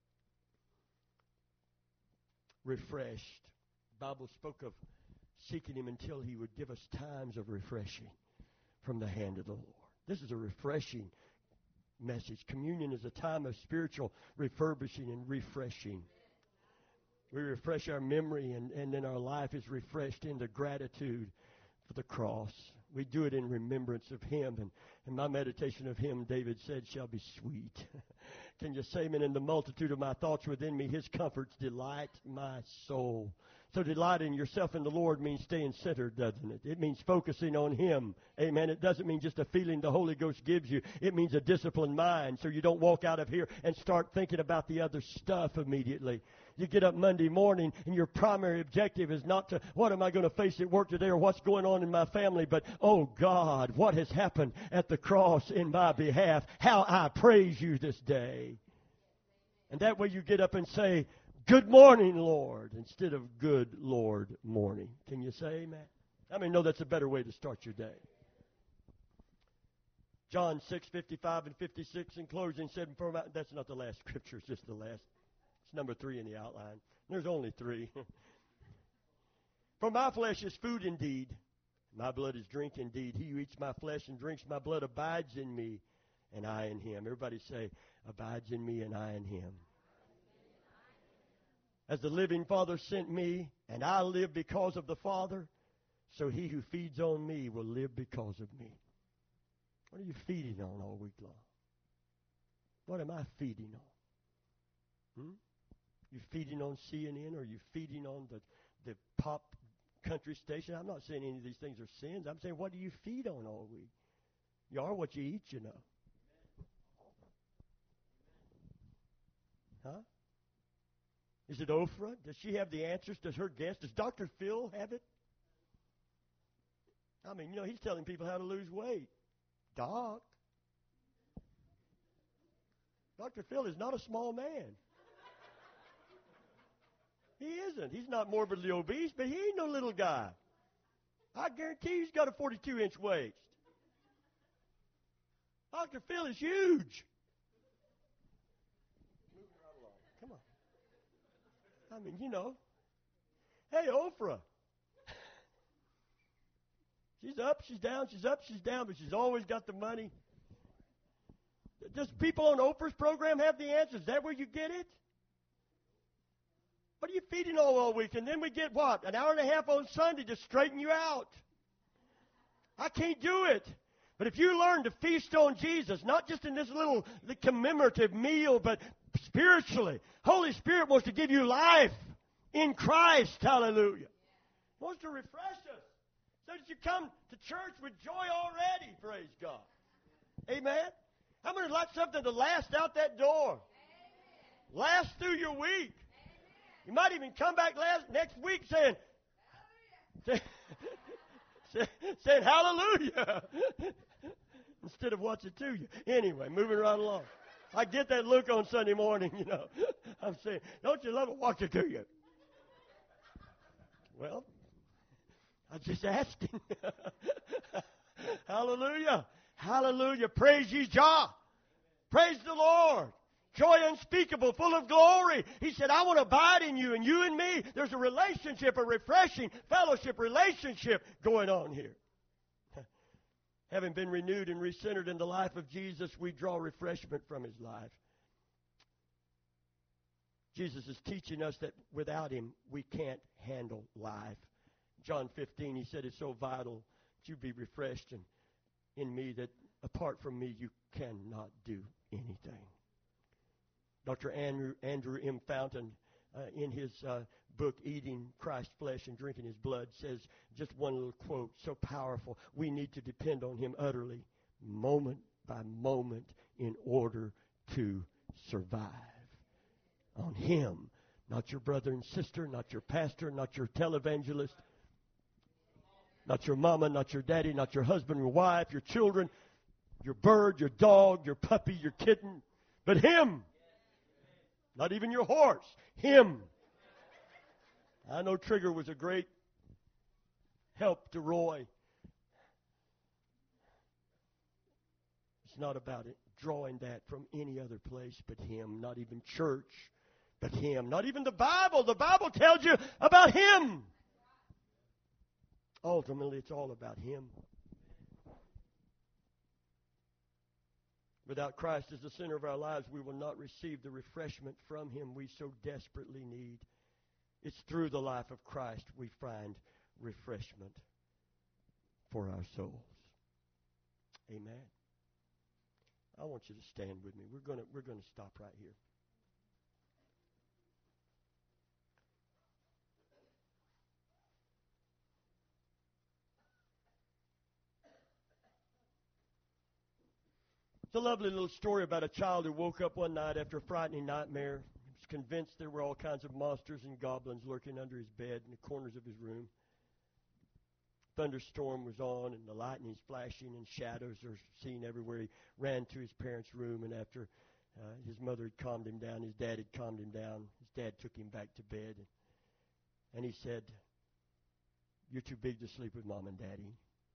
refreshed. The Bible spoke of seeking Him until He would give us times of refreshing from the hand of the Lord. This is a refreshing message. Communion is a time of spiritual refurbishing and refreshing. We refresh our memory, and then our life is refreshed into gratitude for the cross. We do it in remembrance of Him. And my meditation of Him, David said, shall be sweet. Can you say, amen? In the multitude of my thoughts within me, His comforts delight my soul. So delighting yourself in the Lord means staying centered, doesn't it? It means focusing on Him. Amen. It doesn't mean just a feeling the Holy Ghost gives you. It means a disciplined mind, so you don't walk out of here and start thinking about the other stuff immediately. You get up Monday morning, and your primary objective is not to, what am I going to face at work today, or what's going on in my family, but, oh God, what has happened at the cross in my behalf? How I praise you this day. And that way you get up and say, good morning, Lord, instead of good Lord morning. Can you say amen? I mean, no, that's a better way to start your day. John 6:55 and 56 in closing said, that's not the last scripture, it's just the last. It's number 3 in the outline. There's only 3. For my flesh is food indeed, my blood is drink indeed. He who eats my flesh and drinks my blood abides in me, and I in him. Everybody say, abides in me and I in him. As the living Father sent me, and I live because of the Father, so he who feeds on me will live because of me. What are you feeding on all week long? What am I feeding on? You feeding on CNN, or you feeding on the pop country station? I'm not saying any of these things are sins. I'm saying, what do you feed on all week? You are what you eat, you know. Huh? Is it Oprah? Does she have the answers? Does her guest? Does Dr. Phil have it? I mean, he's telling people how to lose weight. Doc. Dr. Phil is not a small man. He isn't. He's not morbidly obese, but he ain't no little guy. I guarantee he's got a 42-inch waist. Dr. Phil is huge. Moving right along. Come on. I mean, Hey, Oprah. She's up, she's down, she's up, she's down, but she's always got the money. Does people on Oprah's program have the answers? Is that where you get it? What are you feeding on all week? And then we get what? An hour and a half on Sunday to straighten you out. I can't do it. But if you learn to feast on Jesus, not just in this little commemorative meal, but spiritually, Holy Spirit wants to give you life in Christ. Hallelujah. He wants to refresh us so that you come to church with joy already. Praise God. Amen. How many would like something to last out that door? Last through your week. You might even come back next week saying hallelujah instead of what's it to you. Anyway, moving right along. I get that look on Sunday morning, I'm saying, don't you love it? What's it to you? Well, I'm just asking. Hallelujah. Hallelujah. Praise ye Jah. Praise the Lord. Joy unspeakable, full of glory. He said, I want to abide in you and you in me. There's a relationship, a refreshing fellowship relationship going on here. Having been renewed and recentered in the life of Jesus, we draw refreshment from His life. Jesus is teaching us that without Him, we can't handle life. John 15, He said, it's so vital that you be refreshed in me that apart from me, you cannot do anything. Dr. Andrew M. Fountain, in his book, Eating Christ's Flesh and Drinking His Blood, says just one little quote, so powerful. We need to depend on Him utterly, moment by moment, in order to survive. On Him, not your brother and sister, not your pastor, not your televangelist, not your mama, not your daddy, not your husband, your wife, your children, your bird, your dog, your puppy, your kitten, but Him. Not even your horse. Him. I know Trigger was a great help to Roy. It's not about it drawing that from any other place but Him. Not even church, but Him. Not even the Bible. The Bible tells you about Him. Ultimately, it's all about Him. Without Christ as the center of our lives, we will not receive the refreshment from Him we so desperately need. It's through the life of Christ we find refreshment for our souls. Amen. I want you to stand with me. We're going to stop right here. It's a lovely little story about a child who woke up one night after a frightening nightmare. He was convinced there were all kinds of monsters and goblins lurking under his bed in the corners of his room. Thunderstorm was on, and the lightning's flashing, and shadows are seen everywhere. He ran to his parents' room, and after his mother had calmed him down, his dad had calmed him down, his dad took him back to bed. And he said, "You're too big to sleep with Mom and Daddy.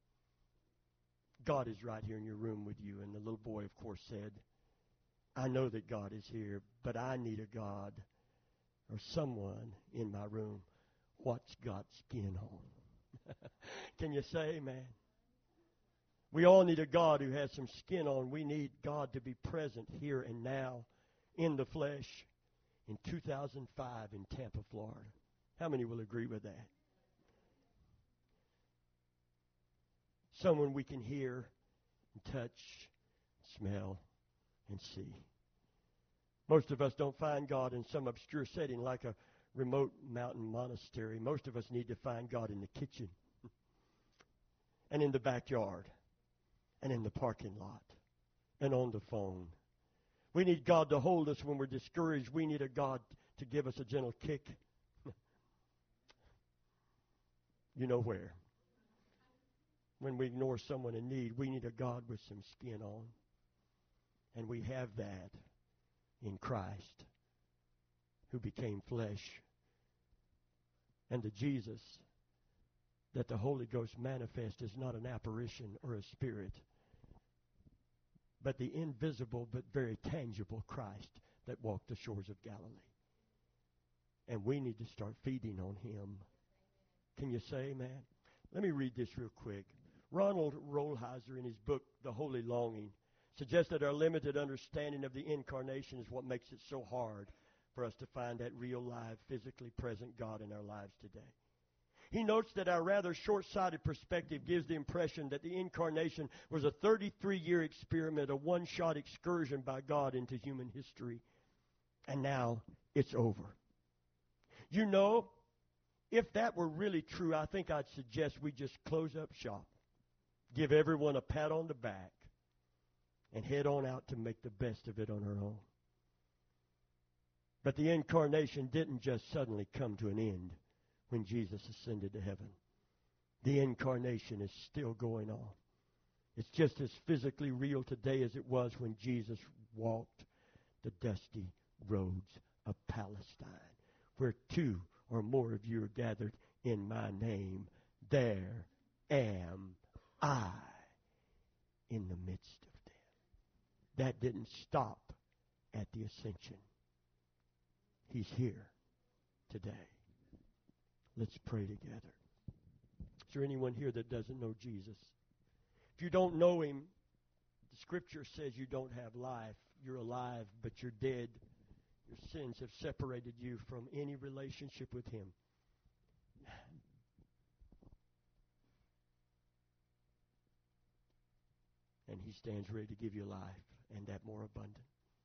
God is right here in your room with you." And the little boy, of course, said, "I know that God is here, but I need a God or someone in my room what's got skin on." Can you say amen? We all need a God who has some skin on. We need God to be present here and now in the flesh in 2005 in Tampa, Florida. How many will agree with that? Someone we can hear and touch, smell, and see. Most of us don't find God in some obscure setting like a remote mountain monastery. Most of us need to find God in the kitchen and in the backyard and in the parking lot and on the phone. We need God to hold us when we're discouraged. We need a God to give us a gentle kick. You know where. When we ignore someone in need, we need a God with some skin on. And we have that in Christ, who became flesh. And the Jesus that the Holy Ghost manifests is not an apparition or a spirit, but the invisible but very tangible Christ that walked the shores of Galilee. And we need to start feeding on Him. Can you say amen? Let me read this real quick. Ronald Rolheiser, in his book, The Holy Longing, suggests that our limited understanding of the incarnation is what makes it so hard for us to find that real, live, physically present God in our lives today. He notes that our rather short-sighted perspective gives the impression that the incarnation was a 33-year experiment, a one-shot excursion by God into human history. And now it's over. You know, if that were really true, I think I'd suggest we just close up shop, give everyone a pat on the back, and head on out to make the best of it on our own. But the incarnation didn't just suddenly come to an end when Jesus ascended to heaven. The incarnation is still going on. It's just as physically real today as it was when Jesus walked the dusty roads of Palestine, where 2 or more of you are gathered in my name. There am I in the midst of them. That didn't stop at the ascension. He's here today. Let's pray together. Is there anyone here that doesn't know Jesus? If you don't know Him, the Scripture says you don't have life. You're alive, but you're dead. Your sins have separated you from any relationship with Him. And He stands ready to give you life, and that more abundant,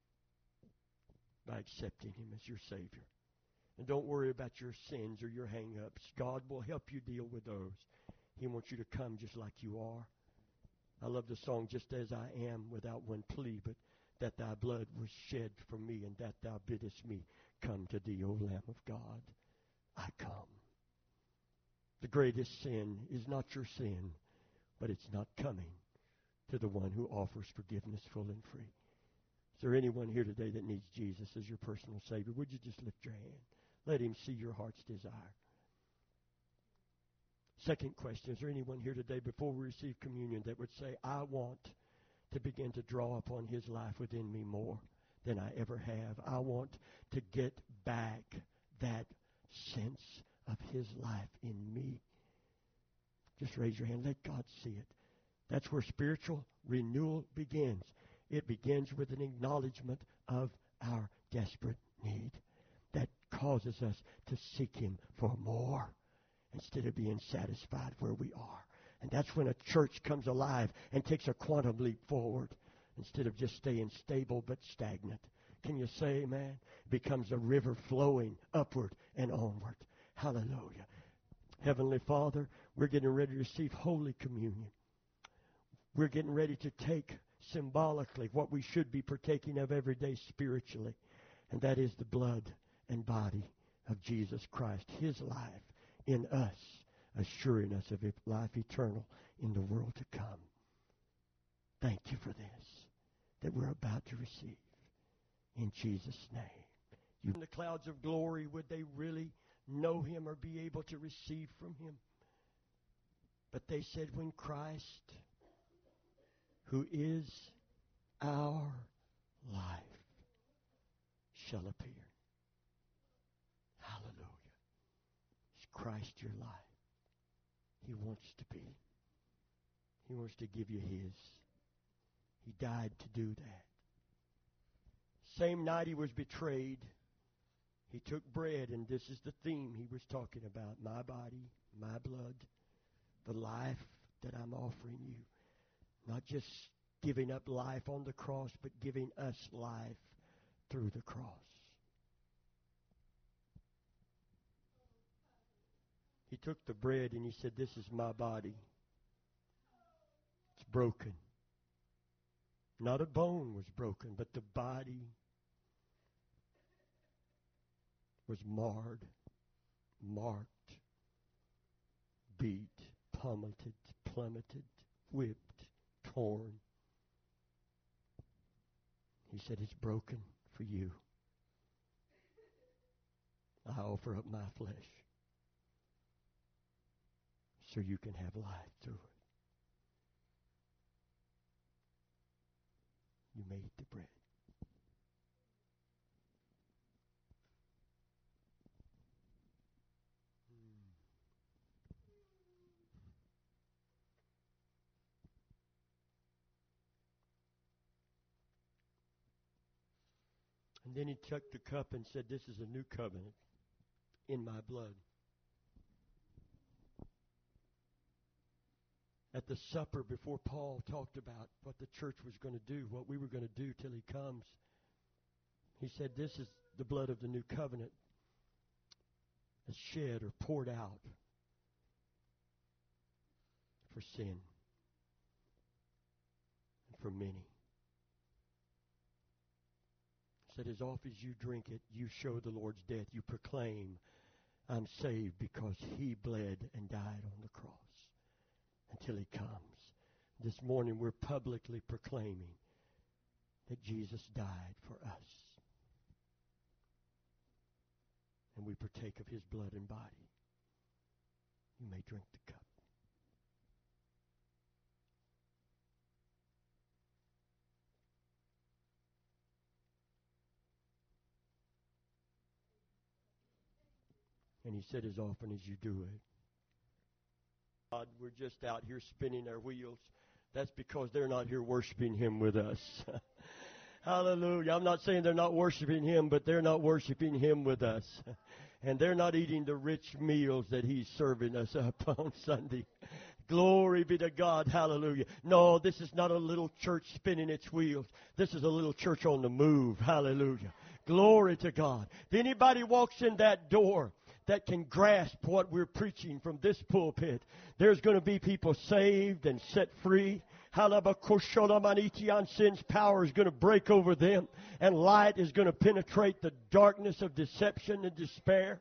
by accepting Him as your Savior. And don't worry about your sins or your hang-ups. God will help you deal with those. He wants you to come just like you are. I love the song, Just As I Am, without one plea, but that Thy blood was shed for me, and that Thou biddest me come to Thee, O Lamb of God. I come. The greatest sin is not your sin, but it's not coming to the one who offers forgiveness full and free. Is there anyone here today that needs Jesus as your personal Savior? Would you just lift your hand? Let Him see your heart's desire. Second question, is there anyone here today before we receive communion that would say, I want to begin to draw upon His life within me more than I ever have. I want to get back that sense of His life in me. Just raise your hand. Let God see it. That's where spiritual renewal begins. It begins with an acknowledgement of our desperate need that causes us to seek Him for more instead of being satisfied where we are. And that's when a church comes alive and takes a quantum leap forward instead of just staying stable but stagnant. Can you say amen? It becomes a river flowing upward and onward. Hallelujah. Heavenly Father, we're getting ready to receive Holy Communion. We're getting ready to take symbolically what we should be partaking of every day spiritually, and that is the blood and body of Jesus Christ, His life in us, assuring us of life eternal in the world to come. Thank you for this, that we're about to receive. In Jesus' name. You in the clouds of glory, would they really know Him or be able to receive from Him? But they said, when Christ, who is our life, shall appear. Hallelujah. Is Christ your life? He wants to be. He wants to give you His. He died to do that. Same night He was betrayed, He took bread, and this is the theme He was talking about. My body, my blood, the life that I'm offering you. Not just giving up life on the cross, but giving us life through the cross. He took the bread and He said, this is my body. It's broken. Not a bone was broken, but the body was marred, marked, beat, pummeled, plummeted, whipped, torn. He said, it's broken for you. I offer up my flesh so you can have life through it. You may eat the bread. And then He took the cup and said, this is a new covenant in my blood. At the supper, before Paul talked about what the church was going to do, what we were going to do till he comes, he said, this is the blood of the new covenant that's shed or poured out for sin and for many. He said, as often as you drink it, you show the Lord's death. You proclaim, I'm saved because He bled and died on the cross until He comes. This morning we're publicly proclaiming that Jesus died for us. And we partake of His blood and body. You may drink the cup. And he said, as often as you do it. God, we're just out here spinning our wheels. That's because they're not here worshiping Him with us. Hallelujah. I'm not saying they're not worshiping Him, but they're not worshiping Him with us. And they're not eating the rich meals that He's serving us up on Sunday. Glory be to God. Hallelujah. No, this is not a little church spinning its wheels. This is a little church on the move. Hallelujah. Glory to God. If anybody walks in that door that can grasp what we're preaching from this pulpit, there's going to be people saved and set free. Sin's power is going to break over them, and light is going to penetrate the darkness of deception and despair.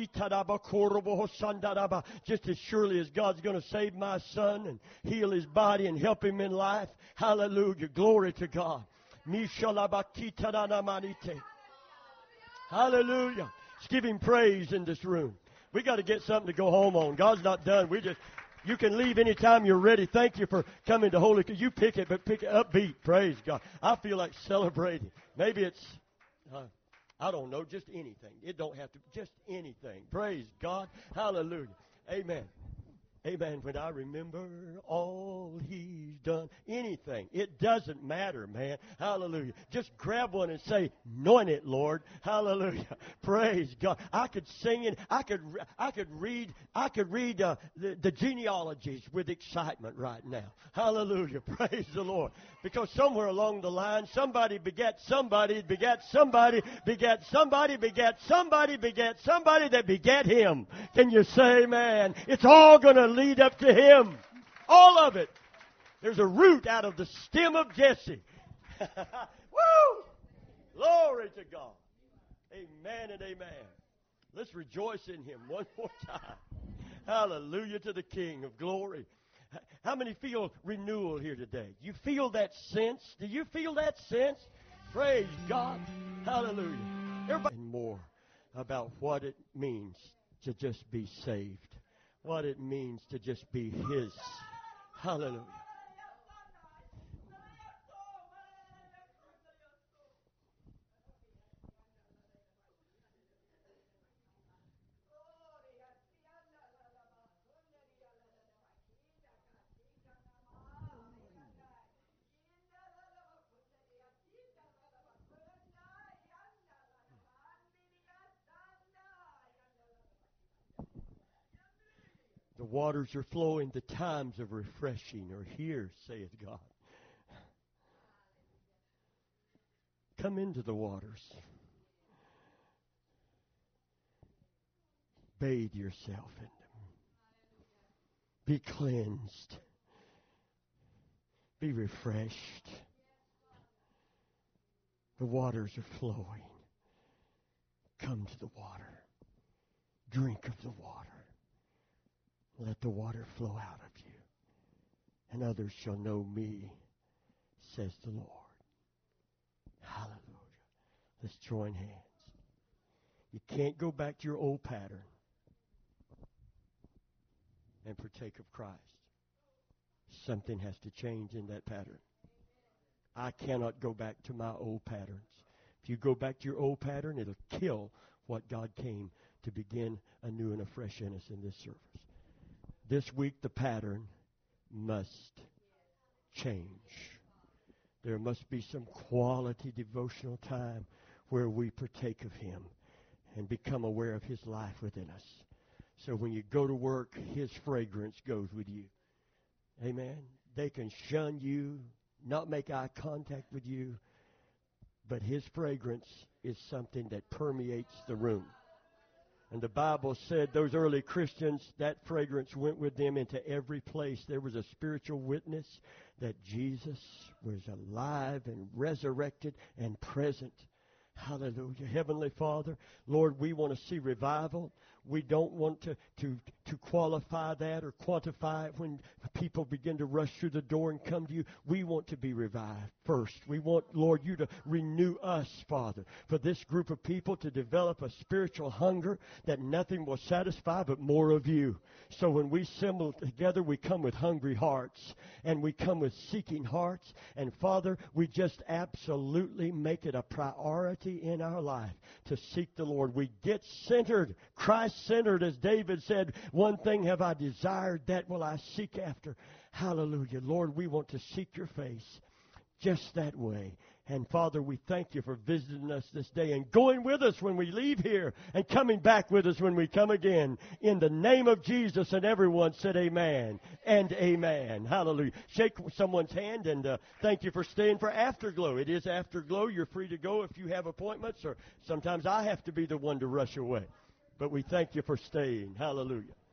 Just as surely as God's going to save my son and heal his body and help him in life. Hallelujah. Glory to God. Hallelujah. Let's give Him praise in this room. We got to get something to go home on. God's not done. You can leave anytime you're ready. Thank you for coming to Holy. You pick it, but pick it upbeat. Praise God. I feel like celebrating. Maybe it's, I don't know, just anything. It don't have to, just anything. Praise God. Hallelujah. Amen. Amen. When I remember all He's done, anything, it doesn't matter, man. Hallelujah. Just grab one and say, "Anoint it, Lord." Hallelujah. Praise God. I could sing it. I could read the genealogies with excitement right now. Hallelujah. Praise the Lord. Because somewhere along the line, somebody begat somebody, begat somebody, begat somebody, begat somebody, begat somebody that begat Him. Can you say, man? It's all going to lead up to Him. All of it. There's a root out of the stem of Jesse. Woo! Glory to God. Amen and amen. Let's rejoice in Him one more time. Hallelujah to the King of glory. How many feel renewal here today? You feel that sense? Do you feel that sense? Praise God. Hallelujah. Everybody more about what it means to just be saved. What it means to just be His. Hallelujah. The waters are flowing. The times of refreshing are here, saith God. Come into the waters. Bathe yourself in them. Be cleansed. Be refreshed. The waters are flowing. Come to the water. Drink of the water. Let the water flow out of you, and others shall know me, says the Lord. Hallelujah. Let's join hands. You can't go back to your old pattern and partake of Christ. Something has to change in that pattern. I cannot go back to my old patterns. If you go back to your old pattern, it'll kill what God came to begin anew and afresh in us in this service. This week, the pattern must change. There must be some quality devotional time where we partake of Him and become aware of His life within us. So when you go to work, His fragrance goes with you. Amen. They can shun you, not make eye contact with you, but His fragrance is something that permeates the room. And the Bible said those early Christians, that fragrance went with them into every place. There was a spiritual witness that Jesus was alive and resurrected and present. Hallelujah. Heavenly Father, Lord, we want to see revival. We don't want to qualify that or quantify it when people begin to rush through the door and come to you. We want to be revived first. We want, Lord, you to renew us, Father, for this group of people to develop a spiritual hunger that nothing will satisfy but more of you. So when we assemble together, we come with hungry hearts and we come with seeking hearts. And Father, we just absolutely make it a priority priority in our life to seek the Lord. We get centered, Christ-centered, as David said, one thing have I desired, that will I seek after. Hallelujah. Lord, we want to seek your face just that way. And Father, we thank you for visiting us this day and going with us when we leave here and coming back with us when we come again. In the name of Jesus, and everyone said amen and amen. Hallelujah. Shake someone's hand, and thank you for staying for Afterglow. It is Afterglow. You're free to go if you have appointments, or sometimes I have to be the one to rush away. But we thank you for staying. Hallelujah.